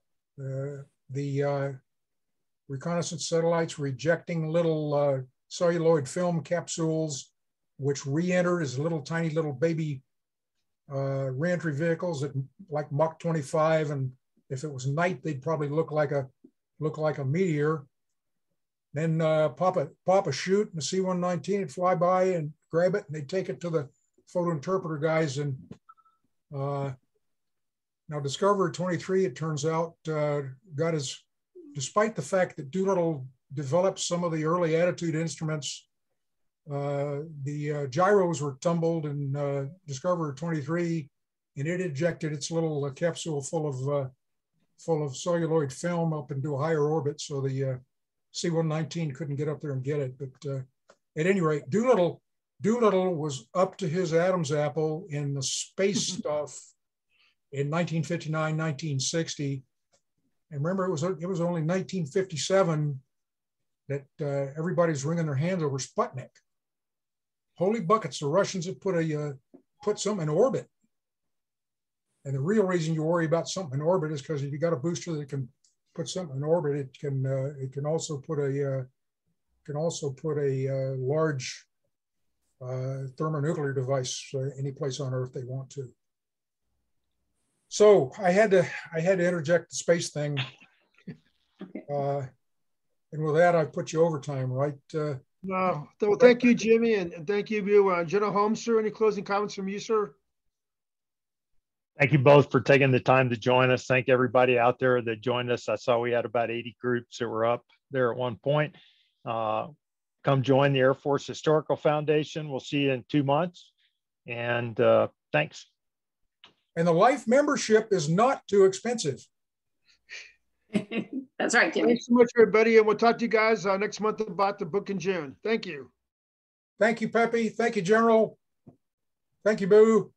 the reconnaissance satellites were ejecting little celluloid film capsules, which re-entered as tiny little baby re-entry vehicles at like Mach 25, and if it was night, they'd probably look like a meteor. Then pop a chute, and the C-119 would fly by and grab it, and they'd take it to the photo interpreter guys. And now Discoverer 23, it turns out, despite the fact that Doolittle developed some of the early attitude instruments, the gyros were tumbled in Discoverer 23, and it ejected its little capsule full of celluloid film up into a higher orbit, so the C-119 couldn't get up there and get it. But at any rate, Doolittle was up to his Adam's apple in the space stuff in 1959, 1960. And remember, it was only 1957 that everybody's wringing their hands over Sputnik. Holy buckets, the Russians had put something in orbit. And the real reason you worry about something in orbit is because if you got a booster that can put something in orbit, it can also put a large thermonuclear device any place on Earth they want to. So I had to interject the space thing, and with that I put you overtime, right? No, so thank you, Jimmy, and thank you, General Holmes, sir. Any closing comments from you, sir? Thank you both for taking the time to join us. Thank everybody out there that joined us. I saw we had about 80 groups that were up there at one point. Come join the Air Force Historical Foundation. We'll see you in 2 months. And thanks. And the life membership is not too expensive. That's right, Jimmy. Thanks so much, everybody. And we'll talk to you guys next month about the book in June. Thank you. Thank you, Pepe. Thank you, General. Thank you, Boo.